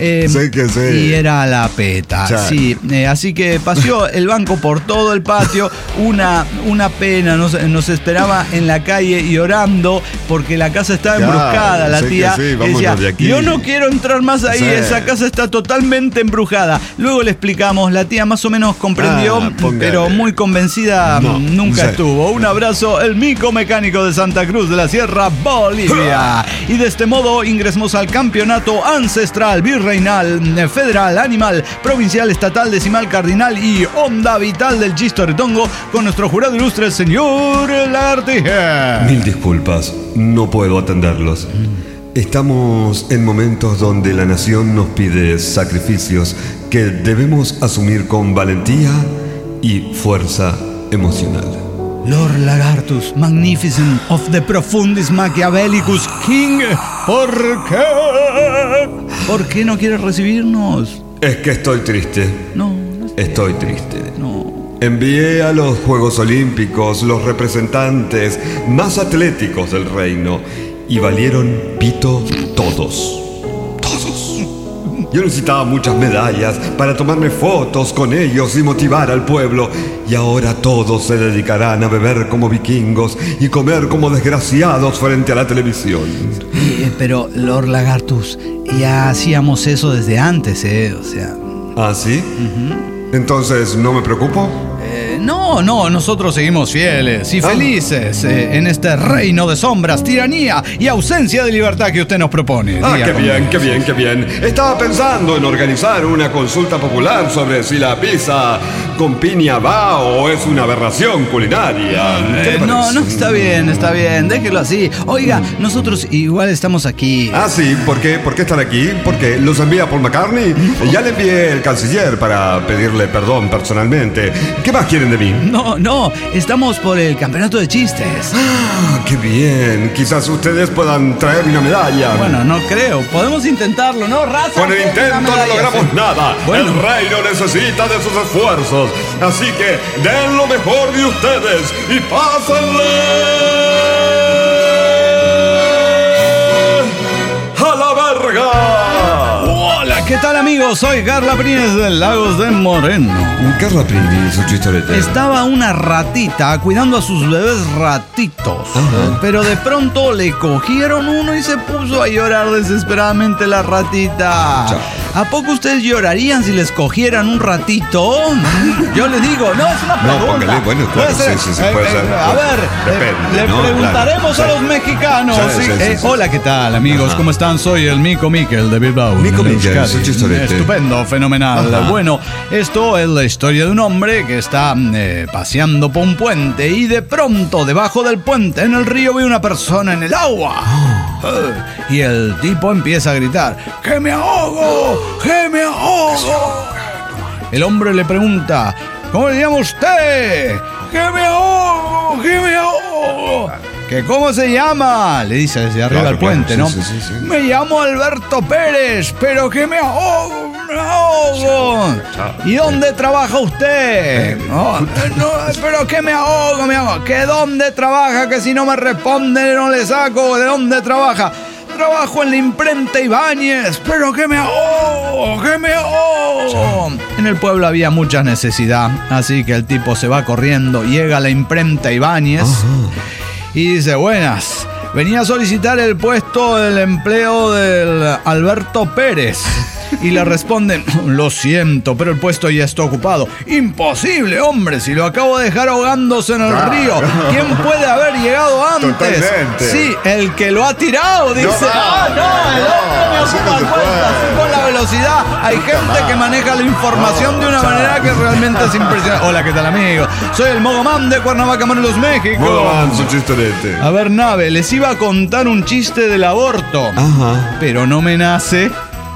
Y era la Peta. Así que paseó el banco por todo el patio. Una pena, nos esperaba en la calle llorando porque la casa estaba embrujada. La tía decía, yo no quiero entrar más ahí, esa casa está totalmente embrujada. Luego le explicamos, la tía más o menos comprendió, pero muy convencida nunca estuvo. Un abrazo, el mico mecánico de Santa Cruz de la Sierra, Bolivia. Y de este modo ingresamos al campeonato ancestral, virreinal, federal, animal, provincial, estatal, decimal, cardinal y onda vital del Chistoretongo con nuestro jurado ilustre, el señor Lagartija. Mil disculpas, no puedo atenderlos. Estamos en momentos donde la nación nos pide sacrificios que debemos asumir con valentía y fuerza emocional. Lord Lagartus, magnificent of the profundis Machiavellicus King. ¿Por qué no quieres recibirnos? Es que estoy triste. Estoy triste. Envié a los Juegos Olímpicos los representantes más atléticos del reino y valieron pito todos. Yo necesitaba muchas medallas para tomarme fotos con ellos y motivar al pueblo. Y ahora todos se dedicarán a beber como vikingos y comer como desgraciados frente a la televisión. Pero, Lord Lagartus, ya hacíamos eso desde antes, o sea... ¿Ah, sí? Entonces, ¿no me preocupo? No, nosotros seguimos fieles y felices en este reino de sombras, tiranía y ausencia de libertad que usted nos propone. Qué bien. Estaba pensando en organizar una consulta popular sobre si la pizza con piña va o es una aberración culinaria. No, está bien, déjelo así. Oiga, nosotros igual estamos aquí. Ah, sí, ¿por qué están aquí? ¿Porque los envía Paul McCartney? Ya le envié el canciller para pedirle perdón personalmente. ¿Qué más quieren de mí? No, estamos por el campeonato de chistes. ¡Qué bien! Quizás ustedes puedan traerme una medalla. Bueno, no creo. Podemos intentarlo, ¿no, raza? Con el intento no logramos nada. Bueno. El reino necesita de sus esfuerzos. Así que den lo mejor de ustedes y pásenle a la verga. Hola, ¿qué tal, amigos? Soy Carla Prines del Lagos de Moreno. Carla Prines, su chistorete. Estaba una ratita cuidando a sus bebés ratitos. Pero de pronto le cogieron uno y se puso a llorar desesperadamente la ratita. ¿A poco ustedes llorarían si les cogieran un ratito? Yo les digo, no, es una pregunta. No, póngale, bueno, claro, sí, puede ser. A ver, depende, le preguntaremos claro. a los mexicanos. Sí. Hola, ¿qué tal, amigos? ¿Cómo están? Soy el Mico Miquel de Bilbao. Mico Miquel, es un chistorete. Estupendo, fenomenal. Ajá. Bueno, esto es la historia de un hombre que está paseando por un puente y de pronto, debajo del puente, en el río, ve una persona en el agua. Y el tipo empieza a gritar: ¡que me ahogo! ¡que me ahogo! El hombre le pregunta: ¿cómo le llama usted? ¡que me ahogo! ¡que me ahogo! ¿Que cómo se llama? Le dice desde arriba del puente, ¿no? Sí. Me llamo Alberto Pérez, pero que me ahogo, me ahogo. ¿Y dónde trabaja usted? No, pero que me ahogo, me ahogo. ¿Que dónde trabaja? Que si no me responde no le saco. ¿De dónde trabaja? Trabajo en la imprenta Ibáñez, pero que me ahogo, que me ahogo. En el pueblo había mucha necesidad, así que el tipo se va corriendo, llega a la imprenta Ibáñez y dice: buenas, venía a solicitar el puesto del empleo del Alberto Pérez. Y le responden: lo siento, pero el puesto ya está ocupado. Imposible, hombre, si lo acabo de dejar ahogándose en el río. ¿Quién puede haber llegado antes? Totalmente. Sí, el que lo ha tirado, dice. El hombre me ocupa el puesto, así con la velocidad. Hay gente que maneja la información de una manera que realmente es impresionante. Hola, ¿qué tal, amigo? Soy el Mogomán de Cuernavaca, Morelos, México. Mogomán, su chistorete. A ver, Nave, les iba a contar un chiste del aborto. Ajá. Pero no me nace.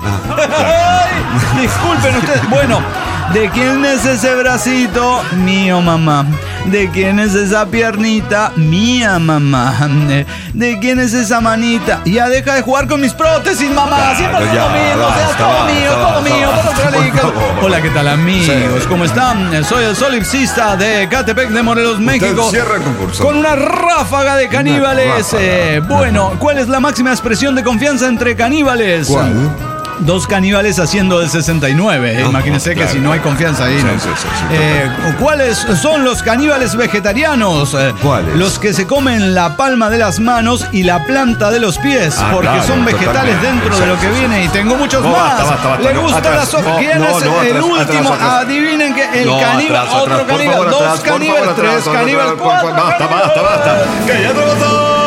Ay, disculpen ustedes. Bueno, ¿de quién es ese bracito? Mío, mamá. ¿De quién es esa piernita? Mía, mamá. ¿De quién es esa manita? Ya deja de jugar con mis prótesis, mamá. Siempre es lo mismo. O sea, todo mío, Hola, ¿qué tal, amigos? ¿Cómo están? Soy el solipsista de Catepec de Morelos, México. Cierra el concurso. Con una ráfaga de caníbales. Bueno, ¿cuál es la máxima expresión de confianza entre caníbales? ¿Cuál? Dos caníbales haciendo del 69. Imagínense que si no hay confianza ahí, ¿no? Sí. ¿Cuáles son los caníbales vegetarianos? ¿Cuáles? Los que se comen la palma de las manos y la planta de los pies, porque claro, son vegetales totalmente. dentro de lo que viene. Y tengo muchos más. Basta, ¿Le no, gusta atrás. la sopa? ¿Quién es el último? Adivinen que el caníbal, otro caníbal, dos caníbales, tres caníbales, cuatro. Basta. Que ya te bastó.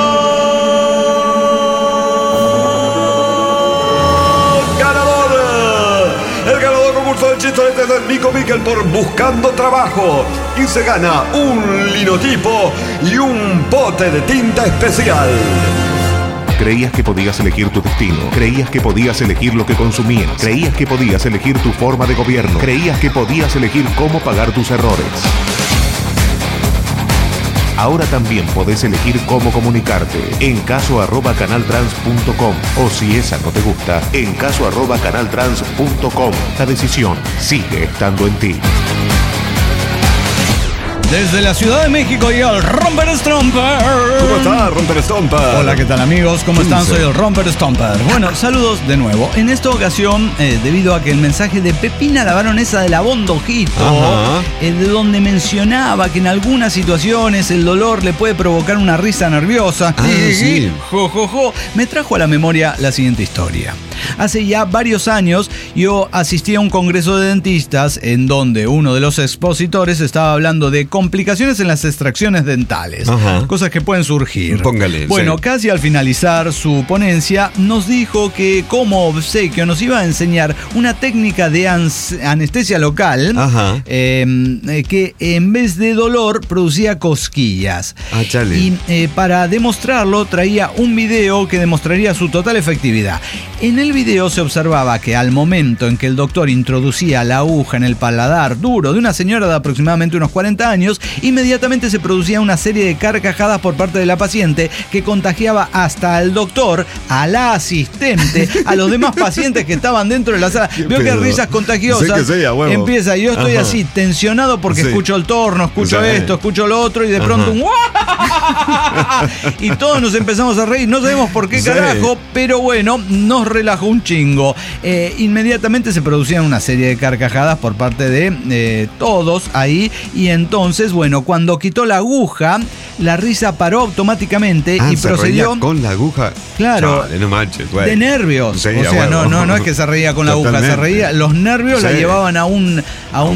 El ganador del concurso de chistorete es el Mico Miquel por Buscando Trabajo y se gana un linotipo y un pote de tinta especial. Creías que podías elegir tu destino. Creías que podías elegir lo que consumías. Creías que podías elegir tu forma de gobierno. Creías que podías elegir cómo pagar tus errores. Ahora también podés elegir cómo comunicarte en caso@canaltrans.com o si esa no te gusta, en caso@canaltrans.com. La decisión sigue estando en ti. Desde la Ciudad de México y el Romper Stomper. ¿Cómo está, Romper Stomper? Hola, ¿qué tal, amigos? ¿Cómo están? Soy el Romper Stomper. Bueno, saludos de nuevo. En esta ocasión, debido a que el mensaje de Pepina la baronesa de la Bondojito, de donde mencionaba que en algunas situaciones el dolor le puede provocar una risa nerviosa, sí. me trajo a la memoria la siguiente historia. Hace ya varios años yo asistí a un congreso de dentistas en donde uno de los expositores estaba hablando de complicaciones en las extracciones dentales, cosas que pueden surgir. Póngale. Bueno, casi al finalizar su ponencia nos dijo que como obsequio nos iba a enseñar una técnica de anestesia local que en vez de dolor producía cosquillas. Chale. Y para demostrarlo traía un video que demostraría su total efectividad. En el video se observaba que al momento en que el doctor introducía la aguja en el paladar duro de una señora de aproximadamente unos 40 años, inmediatamente se producía una serie de carcajadas por parte de la paciente que contagiaba hasta al doctor, a la asistente, a los demás pacientes que estaban dentro de la sala. Veo que risas contagiosas. Empieza, yo estoy así tensionado porque escucho el torno, escucho esto, escucho lo otro y de pronto un y todos nos empezamos a reír. No sabemos por qué carajo, pero bueno, nos relajó un chingo. Inmediatamente se producían una serie de carcajadas por parte de todos ahí. Y entonces, bueno, cuando quitó la aguja, la risa paró automáticamente y se procedió. Reía con la aguja. Claro. Chale, no manches, güey. De nervios. Sí, o sea, bueno. no es que se reía con la aguja, se reía. Los nervios la llevaban a un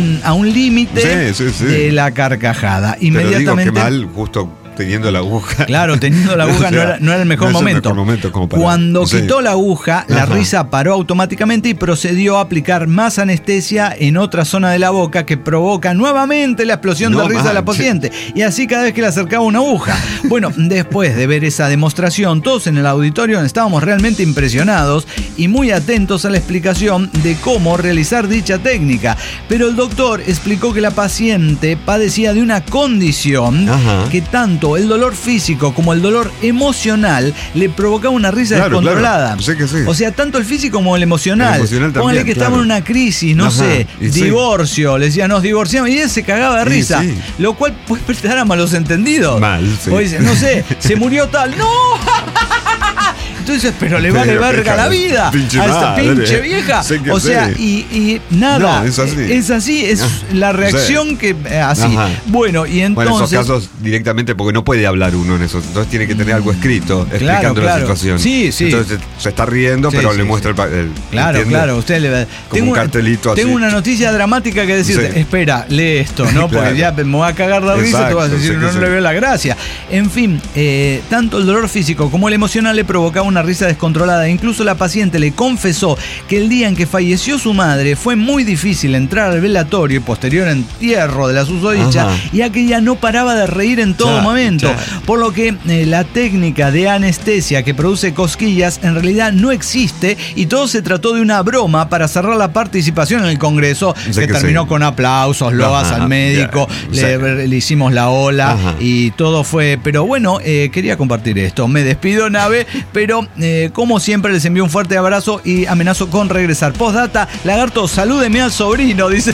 límite de la carcajada. Inmediatamente. Pero digo, qué mal, justo teniendo la aguja. Claro, teniendo la aguja no era el mejor momento. Como para... Cuando quitó la aguja, la risa paró automáticamente y procedió a aplicar más anestesia en otra zona de la boca que provoca nuevamente la explosión de risa de la paciente. Y así cada vez que le acercaba una aguja. Bueno, después de ver esa demostración, todos en el auditorio estábamos realmente impresionados y muy atentos a la explicación de cómo realizar dicha técnica. Pero el doctor explicó que la paciente padecía de una condición que tanto el dolor físico como el dolor emocional le provocaba una risa descontrolada. Claro. Sí que sí. O sea, tanto el físico como el emocional. El emocional también, póngale que estaba en una crisis, no sé, divorcio, le decía, nos divorciamos, y él se cagaba de risa. Sí. Lo cual puede prestar a malos entendidos. Mal, sí. O dice, no sé, se murió tal, ¡no! Entonces, pero le vale verga la vida a esta pinche vieja. O sea, y nada. No, es así. Es así, es la reacción que así. Bueno, y entonces. Bueno, en esos casos directamente, porque no puede hablar uno en eso. Entonces tiene que tener algo escrito explicando la situación. Sí, sí. Entonces se está riendo, pero le muestra el Claro, usted le va. Como un cartelito así. Tengo una noticia dramática que decirte. Espera, lee esto, ¿no? Porque ya me voy a cagar de risa, te vas a decir, no le veo la gracia. En fin, tanto el dolor físico como el emocional le provocaba una risa descontrolada. Incluso la paciente le confesó que el día en que falleció su madre fue muy difícil entrar al velatorio y posterior entierro de la susodicha, ya que ella no paraba de reír en todo momento. Por lo que la técnica de anestesia que produce cosquillas en realidad no existe y todo se trató de una broma para cerrar la participación en el congreso, que terminó con aplausos, loas al médico, le hicimos la ola y todo fue. Pero bueno, quería compartir esto. Me despido, nave, pero como siempre les envío un fuerte abrazo y amenazo con regresar. Postdata, Lagarto, salúdeme al sobrino, dice.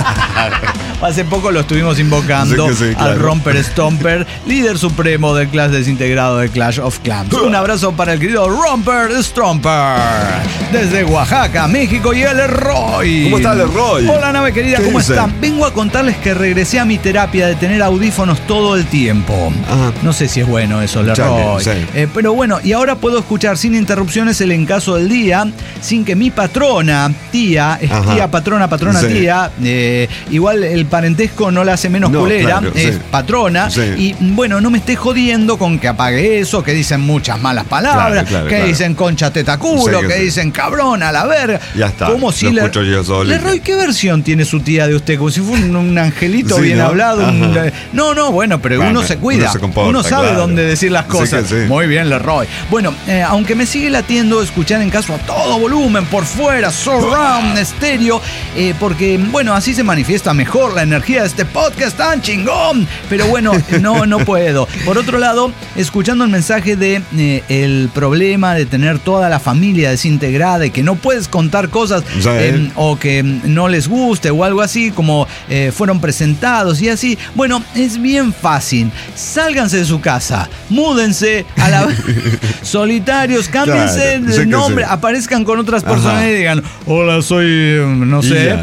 Hace poco lo estuvimos invocando al Romper Stomper, líder supremo del Clash desintegrado de Clash of Clans. Un abrazo para el querido Romper Stomper. Desde Oaxaca, México, y el Roy. ¿Cómo está el Roy? Hola, nave querida, ¿cómo están? Vengo a contarles que regresé a mi terapia de tener audífonos todo el tiempo. No sé si es bueno eso, el Roy. Pero bueno, y ahora puedo escuchar sin interrupciones el encaso del día, sin que mi patrona, tía, tía, patrona, tía, igual el parentesco no la hace menos culera, es patrona, y bueno, no me esté jodiendo con que apague eso, que dicen muchas malas palabras, que dicen concha, teta, culo, que dicen cabrón, a la verga. Ya está, como si lo escucho yo solo. Leroy, ¿qué versión tiene su tía de usted? Como si fuera un angelito bien hablado. Bueno, pero uno se cuida, uno, comporta, uno sabe dónde decir las cosas. Muy bien, Leroy. Bueno, aunque me sigue latiendo escuchar en caso a todo volumen, por fuera, surround, estéreo, porque bueno, así se manifiesta mejor la energía de este podcast tan chingón. Pero bueno, no puedo. Por otro lado, escuchando el mensaje de el problema de tener toda la familia desintegrada y que no puedes contar cosas o que no les guste o algo así, como fueron presentados y así. Bueno, es bien fácil. Sálganse de su casa, múdense a la solitarios, cámbiense de nombre, aparezcan con otras personas y digan, hola, soy, no sé,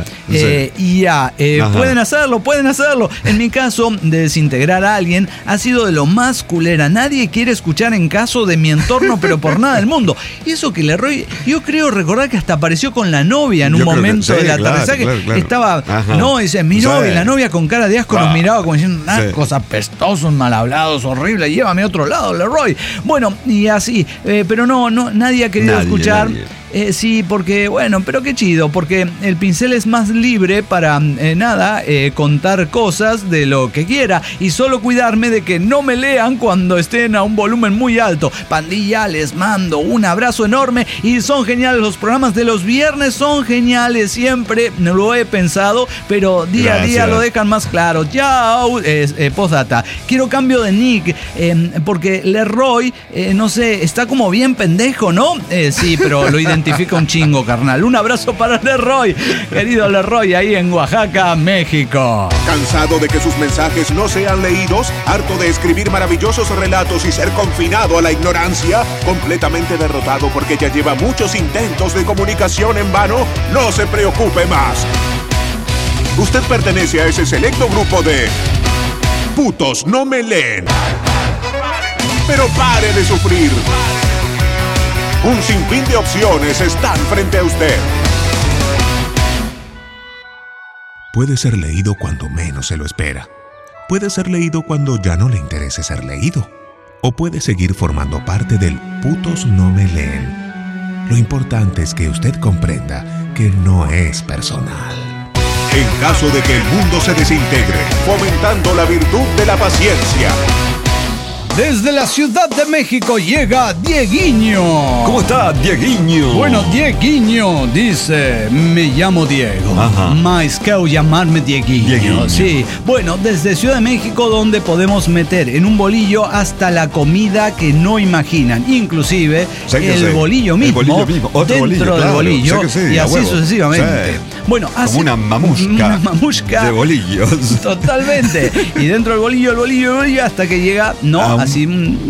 y ya, pueden hacerlo. En mi caso, de desintegrar a alguien ha sido de lo más culera. Nadie quiere escuchar en caso de mi entorno, pero por nada del mundo. Y eso que Leroy, yo creo recordar que hasta apareció con la novia en un momento del aterrizaje. Estaba, dice, mi novia, la novia con cara de asco nos miraba como diciendo, cosas apestosos, mal hablados, horribles, llévame a otro lado, Leroy. Bueno, y así, pero nadie ha querido escuchar. Sí, porque, bueno, pero qué chido, porque el pincel es más libre para, contar cosas de lo que quiera y solo cuidarme de que no me lean cuando estén a un volumen muy alto. Pandilla, les mando un abrazo enorme y son geniales los programas de los viernes, son geniales, siempre lo he pensado, pero día a día lo dejan más claro. Chao, postdata. Quiero cambio de nick, porque Leroy, no sé, está como bien pendejo, ¿no? Sí, pero lo identifico identifica un chingo, carnal. Un abrazo para Leroy, querido Leroy, ahí en Oaxaca, México. ¿Cansado de que sus mensajes no sean leídos? ¿Harto de escribir maravillosos relatos y ser confinado a la ignorancia? ¿Completamente derrotado porque ya lleva muchos intentos de comunicación en vano? No se preocupe más. Usted pertenece a ese selecto grupo de putos no me leen. Pero pare de sufrir. Un sinfín de opciones están frente a usted. Puede ser leído cuando menos se lo espera. Puede ser leído cuando ya no le interese ser leído. O puede seguir formando parte del putos no me leen. Lo importante es que usted comprenda que no es personal. En caso de que el mundo se desintegre, fomentando la virtud de la paciencia. Desde la Ciudad de México llega Dieguiño. ¿Cómo está, Dieguiño? Bueno, Dieguiño dice, me llamo Diego. Mas que llamarme Dieguiño. Sí. Bueno, desde Ciudad de México, donde podemos meter en un bolillo hasta la comida que no imaginan. Inclusive el bolillo mismo. Otro dentro del bolillo. Y así sucesivamente. Sí. Bueno, hace como una mamushka de bolillos. Totalmente. Y dentro del bolillo, hasta que llega, así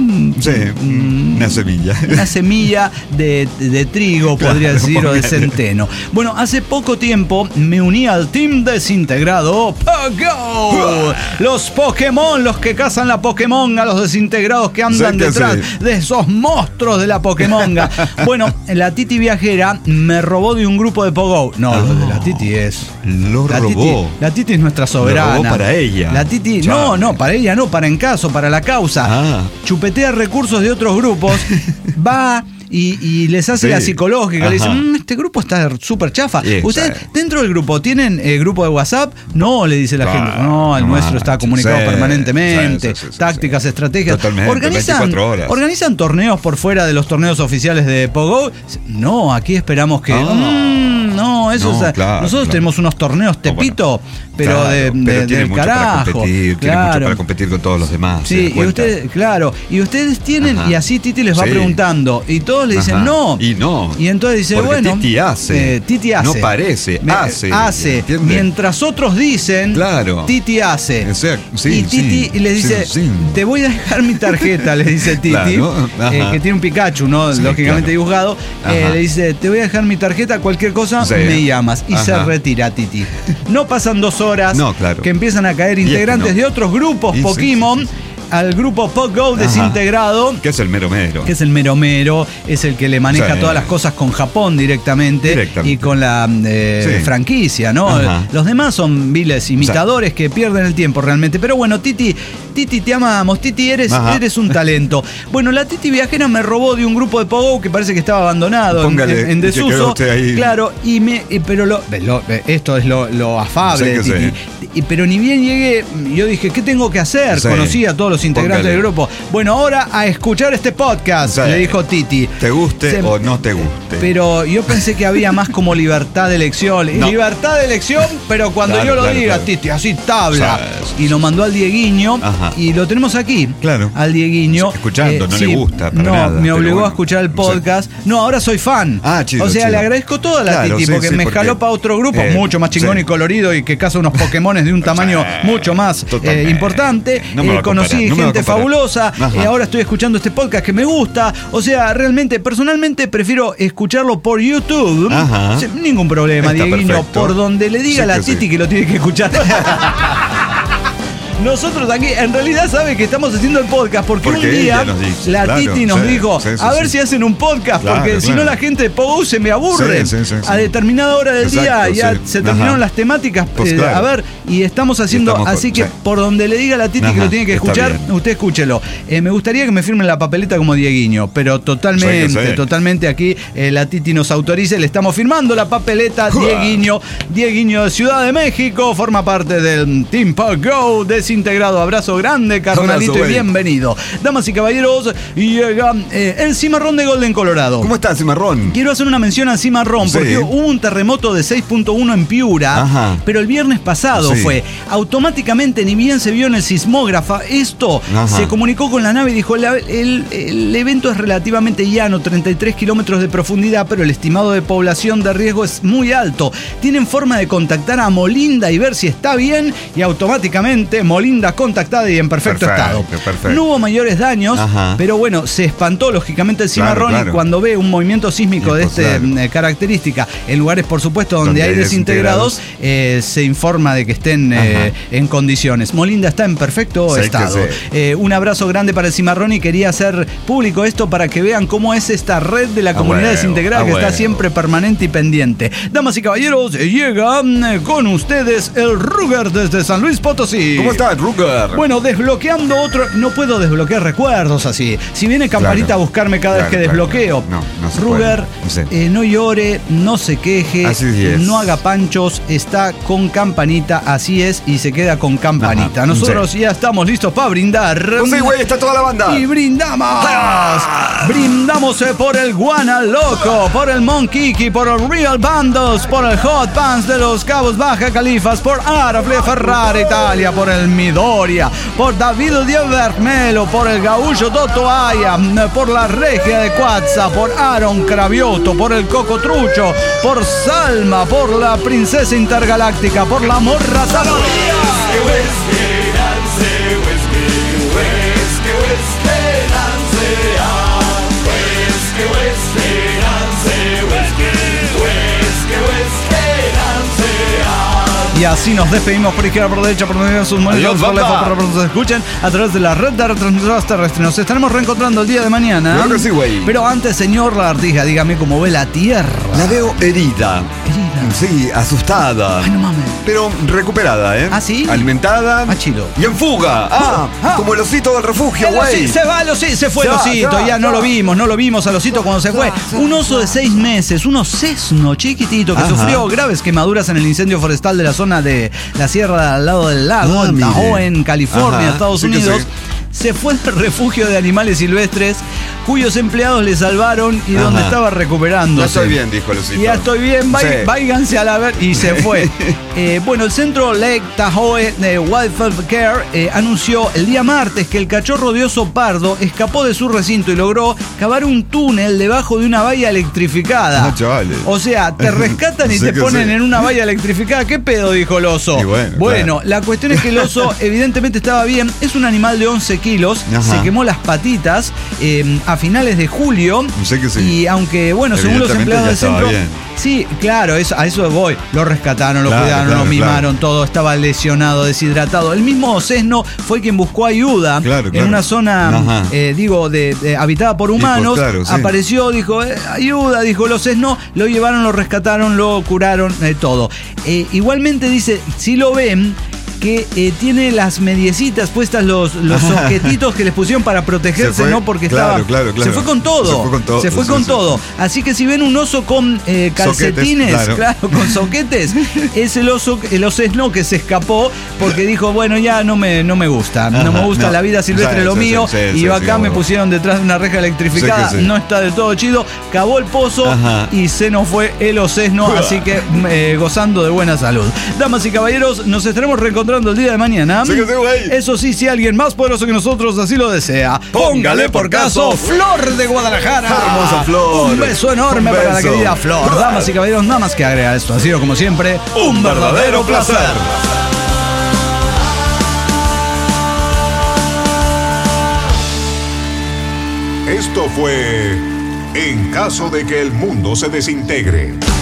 una semilla. Una semilla de trigo, podría decir, o de centeno. Bueno, hace poco tiempo me uní al team desintegrado PoGo. Los Pokémon, los que cazan la Pokémon, a los desintegrados que andan detrás de esos monstruos de la Pokémonga. Bueno, la Titi viajera me robó de un grupo de PoGo. No, lo de la Titi es... Lo robó. La Titi es nuestra soberana. Lo robó para ella. La Titi... No, para ella no, para en caso, para la causa. Chupetea recursos de otros grupos, va y les hace la psicológica, le dicen, este grupo está súper chafa. ¿Ustedes dentro del grupo tienen grupo de WhatsApp? No, le dice la gente. No, el nuestro está comunicado permanentemente. Tácticas, estrategias. ¿Organizan torneos por fuera de los torneos oficiales de PoGo? No, aquí esperamos que... nosotros tenemos unos torneos Tepito, pero del carajo. Tiene mucho para competir con todos los demás. Sí, y ustedes tienen, y así Titi les va preguntando, y todos le dicen no. Y entonces dice, porque bueno, Titi hace. No parece, hace. Mientras otros dicen, Titi hace. Y Titi les dice, te voy a dejar mi tarjeta, le dice Titi, que tiene un Pikachu, ¿no? Lógicamente dibujado. Le dice, te voy a dejar mi tarjeta, cualquier cosa me llamas. Y se retira Titi. No pasan 2 horas que empiezan a caer integrantes de otros grupos Pokémon al grupo PoGo desintegrado. Que es el mero mero. Es el que le maneja todas las cosas con Japón directamente. Y con la franquicia, ¿no? Los demás son viles imitadores que pierden el tiempo realmente. Pero bueno, Titi, te amamos. Titi, eres un talento. Bueno, la Titi viajera me robó de un grupo de PoGo que parece que estaba abandonado, en desuso. Claro, pero esto es lo afable de Titi. Pero ni bien llegué, yo dije, ¿qué tengo que hacer? Conocí a todos los integrantes del grupo. Bueno, ahora a escuchar este podcast, le dijo Titi. Te guste o no te guste. Pero yo pensé que había más como libertad de elección. Libertad de elección, pero cuando yo lo diga, Titi, así tabla. Y lo mandó al Dieguiño y lo tenemos aquí. Al Dieguiño. Escuchando, no le gusta para nada. Me obligó a escuchar el podcast. No, ahora soy fan. Chido, le agradezco todo a la Titi porque me jaló para otro grupo mucho más chingón y colorido y que caza unos Pokémones de un tamaño mucho más importante. Conocí gente fabulosa. Ahora estoy escuchando este podcast que me gusta. O sea, realmente, personalmente prefiero escucharlo por YouTube. Sin ningún problema, Dieguiño. Por donde le diga a la Titi que lo tiene que escuchar. Nosotros aquí, en realidad, sabe que estamos haciendo el podcast porque un día la Titi nos dijo, a ver si hacen un podcast, porque si no la gente de PoGo se me aburre. A determinada hora del día ya se terminaron las temáticas. A ver, y estamos haciendo, así que por donde le diga a la Titi que lo tiene que escuchar, usted escúchelo. Me gustaría que me firmen la papeleta como Dieguiño, pero totalmente aquí la Titi nos autorice, le estamos firmando la papeleta. Dieguiño de Ciudad de México, forma parte del Team PoGo de desintegrado. Abrazo grande, carnalito, Abrazo, y bienvenido. Damas y caballeros, llega el Cimarrón de Golden, Colorado. ¿Cómo está, Cimarrón? Quiero hacer una mención al Cimarrón, porque hubo un terremoto de 6.1 en Piura, pero el viernes pasado fue. Automáticamente, ni bien se vio en el sismógrafo esto, se comunicó con la nave y dijo, el evento es relativamente llano, 33 kilómetros de profundidad, pero el estimado de población de riesgo es muy alto. Tienen forma de contactar a Molinda y ver si está bien, y automáticamente Molinda contactada y en perfecto estado. Perfecto. No hubo mayores daños, pero bueno, se espantó lógicamente el Cimarrón y cuando ve un movimiento sísmico de esta característica en lugares, por supuesto, donde hay desintegrados, se informa de que estén en condiciones. Molinda está en perfecto estado. Un abrazo grande para el Cimarrón, y quería hacer público esto para que vean cómo es esta red de la comunidad desintegrada que está siempre permanente y pendiente. Damas y caballeros, llega con ustedes el Ruger desde San Luis Potosí. ¿Cómo está, Ruger? Bueno, desbloqueando otro... No puedo desbloquear recuerdos así. Si viene Campanita a buscarme cada vez que desbloqueo. No se Ruger, no llore, no se queje, no haga panchos, está con Campanita, así es, y se queda con Campanita. Nosotros ya estamos listos para brindar. Pues sí, güey, está toda la banda. Y brindamos. Brindamos por el Guana Loco, por el Monkiki, por el Real Bandos, por el Hot Pants de los Cabos Baja Califas, por Arafle Ferrari Italia, por el Midoriya, por David Di Vermelo, por el Gaullo Totoaya, por la Regia de Cuazza, por Aaron Cravioto, por el Coco Trucho, por Salma, por la Princesa Intergaláctica, por la Morra Zanahoria. Y así nos despedimos por izquierda, por derecha, por derecha, sus monedas, por lejos, por nos escuchen a través de la red de retransmisoras terrestres. Nos estaremos reencontrando el día de mañana. Claro que sí, güey. Pero antes, señor Lagartija, dígame cómo ve la Tierra. La veo herida. Sí, asustada. Ay, no mames. Pero recuperada, ¿eh? ¿Ah, sí? Alimentada. Chilo. Y en fuga. Como el osito del refugio, güey. Se va el osito, se fue el osito. Ya no lo vimos al osito cuando se fue. Un oso de 6 meses, un osesno chiquitito que sufrió graves quemaduras en el incendio forestal de la zona de la sierra al lado del lago, en Tahoe, en California, Estados Unidos. Se fue al refugio de animales silvestres, cuyos empleados le salvaron y donde estaba recuperándose. Ya estoy bien, dijo el osito. Ya estoy bien, váyanse a la ver. Y se fue. Bueno, el centro Lake Tahoe de Wildlife Care anunció el día martes que el cachorro de oso pardo escapó de su recinto y logró cavar un túnel debajo de una valla electrificada. O sea, te rescatan y te ponen en una valla electrificada. ¿Qué pedo? Dijo el oso. Bueno, la cuestión es que el oso evidentemente estaba bien. Es un animal de 11 kilos. Se quemó las patitas a finales de julio. Y aunque, bueno, según los empleados del centro... Sí, claro, a eso voy. Lo rescataron, lo cuidaron, lo mimaron, todo. Estaba lesionado, deshidratado. El mismo osesno fue quien buscó ayuda en una zona, habitada por humanos. Apareció, dijo, ayuda, dijo el osesno. Lo llevaron, lo rescataron, lo curaron, todo. Igualmente dice, si lo ven, que tiene las mediecitas puestas, los soquetitos que les pusieron para protegerse, ¿no? Porque estaba... Se fue con todo. Se fue con todo. Así que si ven un oso con calcetines, con soquetes, es el osesno que se escapó porque dijo, bueno, ya no me gusta. No me gusta la vida silvestre, lo mío. Y acá me pusieron detrás de una reja electrificada. No está del todo chido. Cavó el pozo y se nos fue el osesno. Así que gozando de buena salud. Damas y caballeros, nos estaremos reencontrando el día de mañana. Eso sí, si alguien más poderoso que nosotros así lo desea, póngale por caso Flor de Guadalajara. Hermosa Flor. Un beso enorme para la querida Flor. Damas y caballeros, nada más que agregar esto. Ha sido como siempre un verdadero placer. Esto fue En caso de que el mundo se desintegre.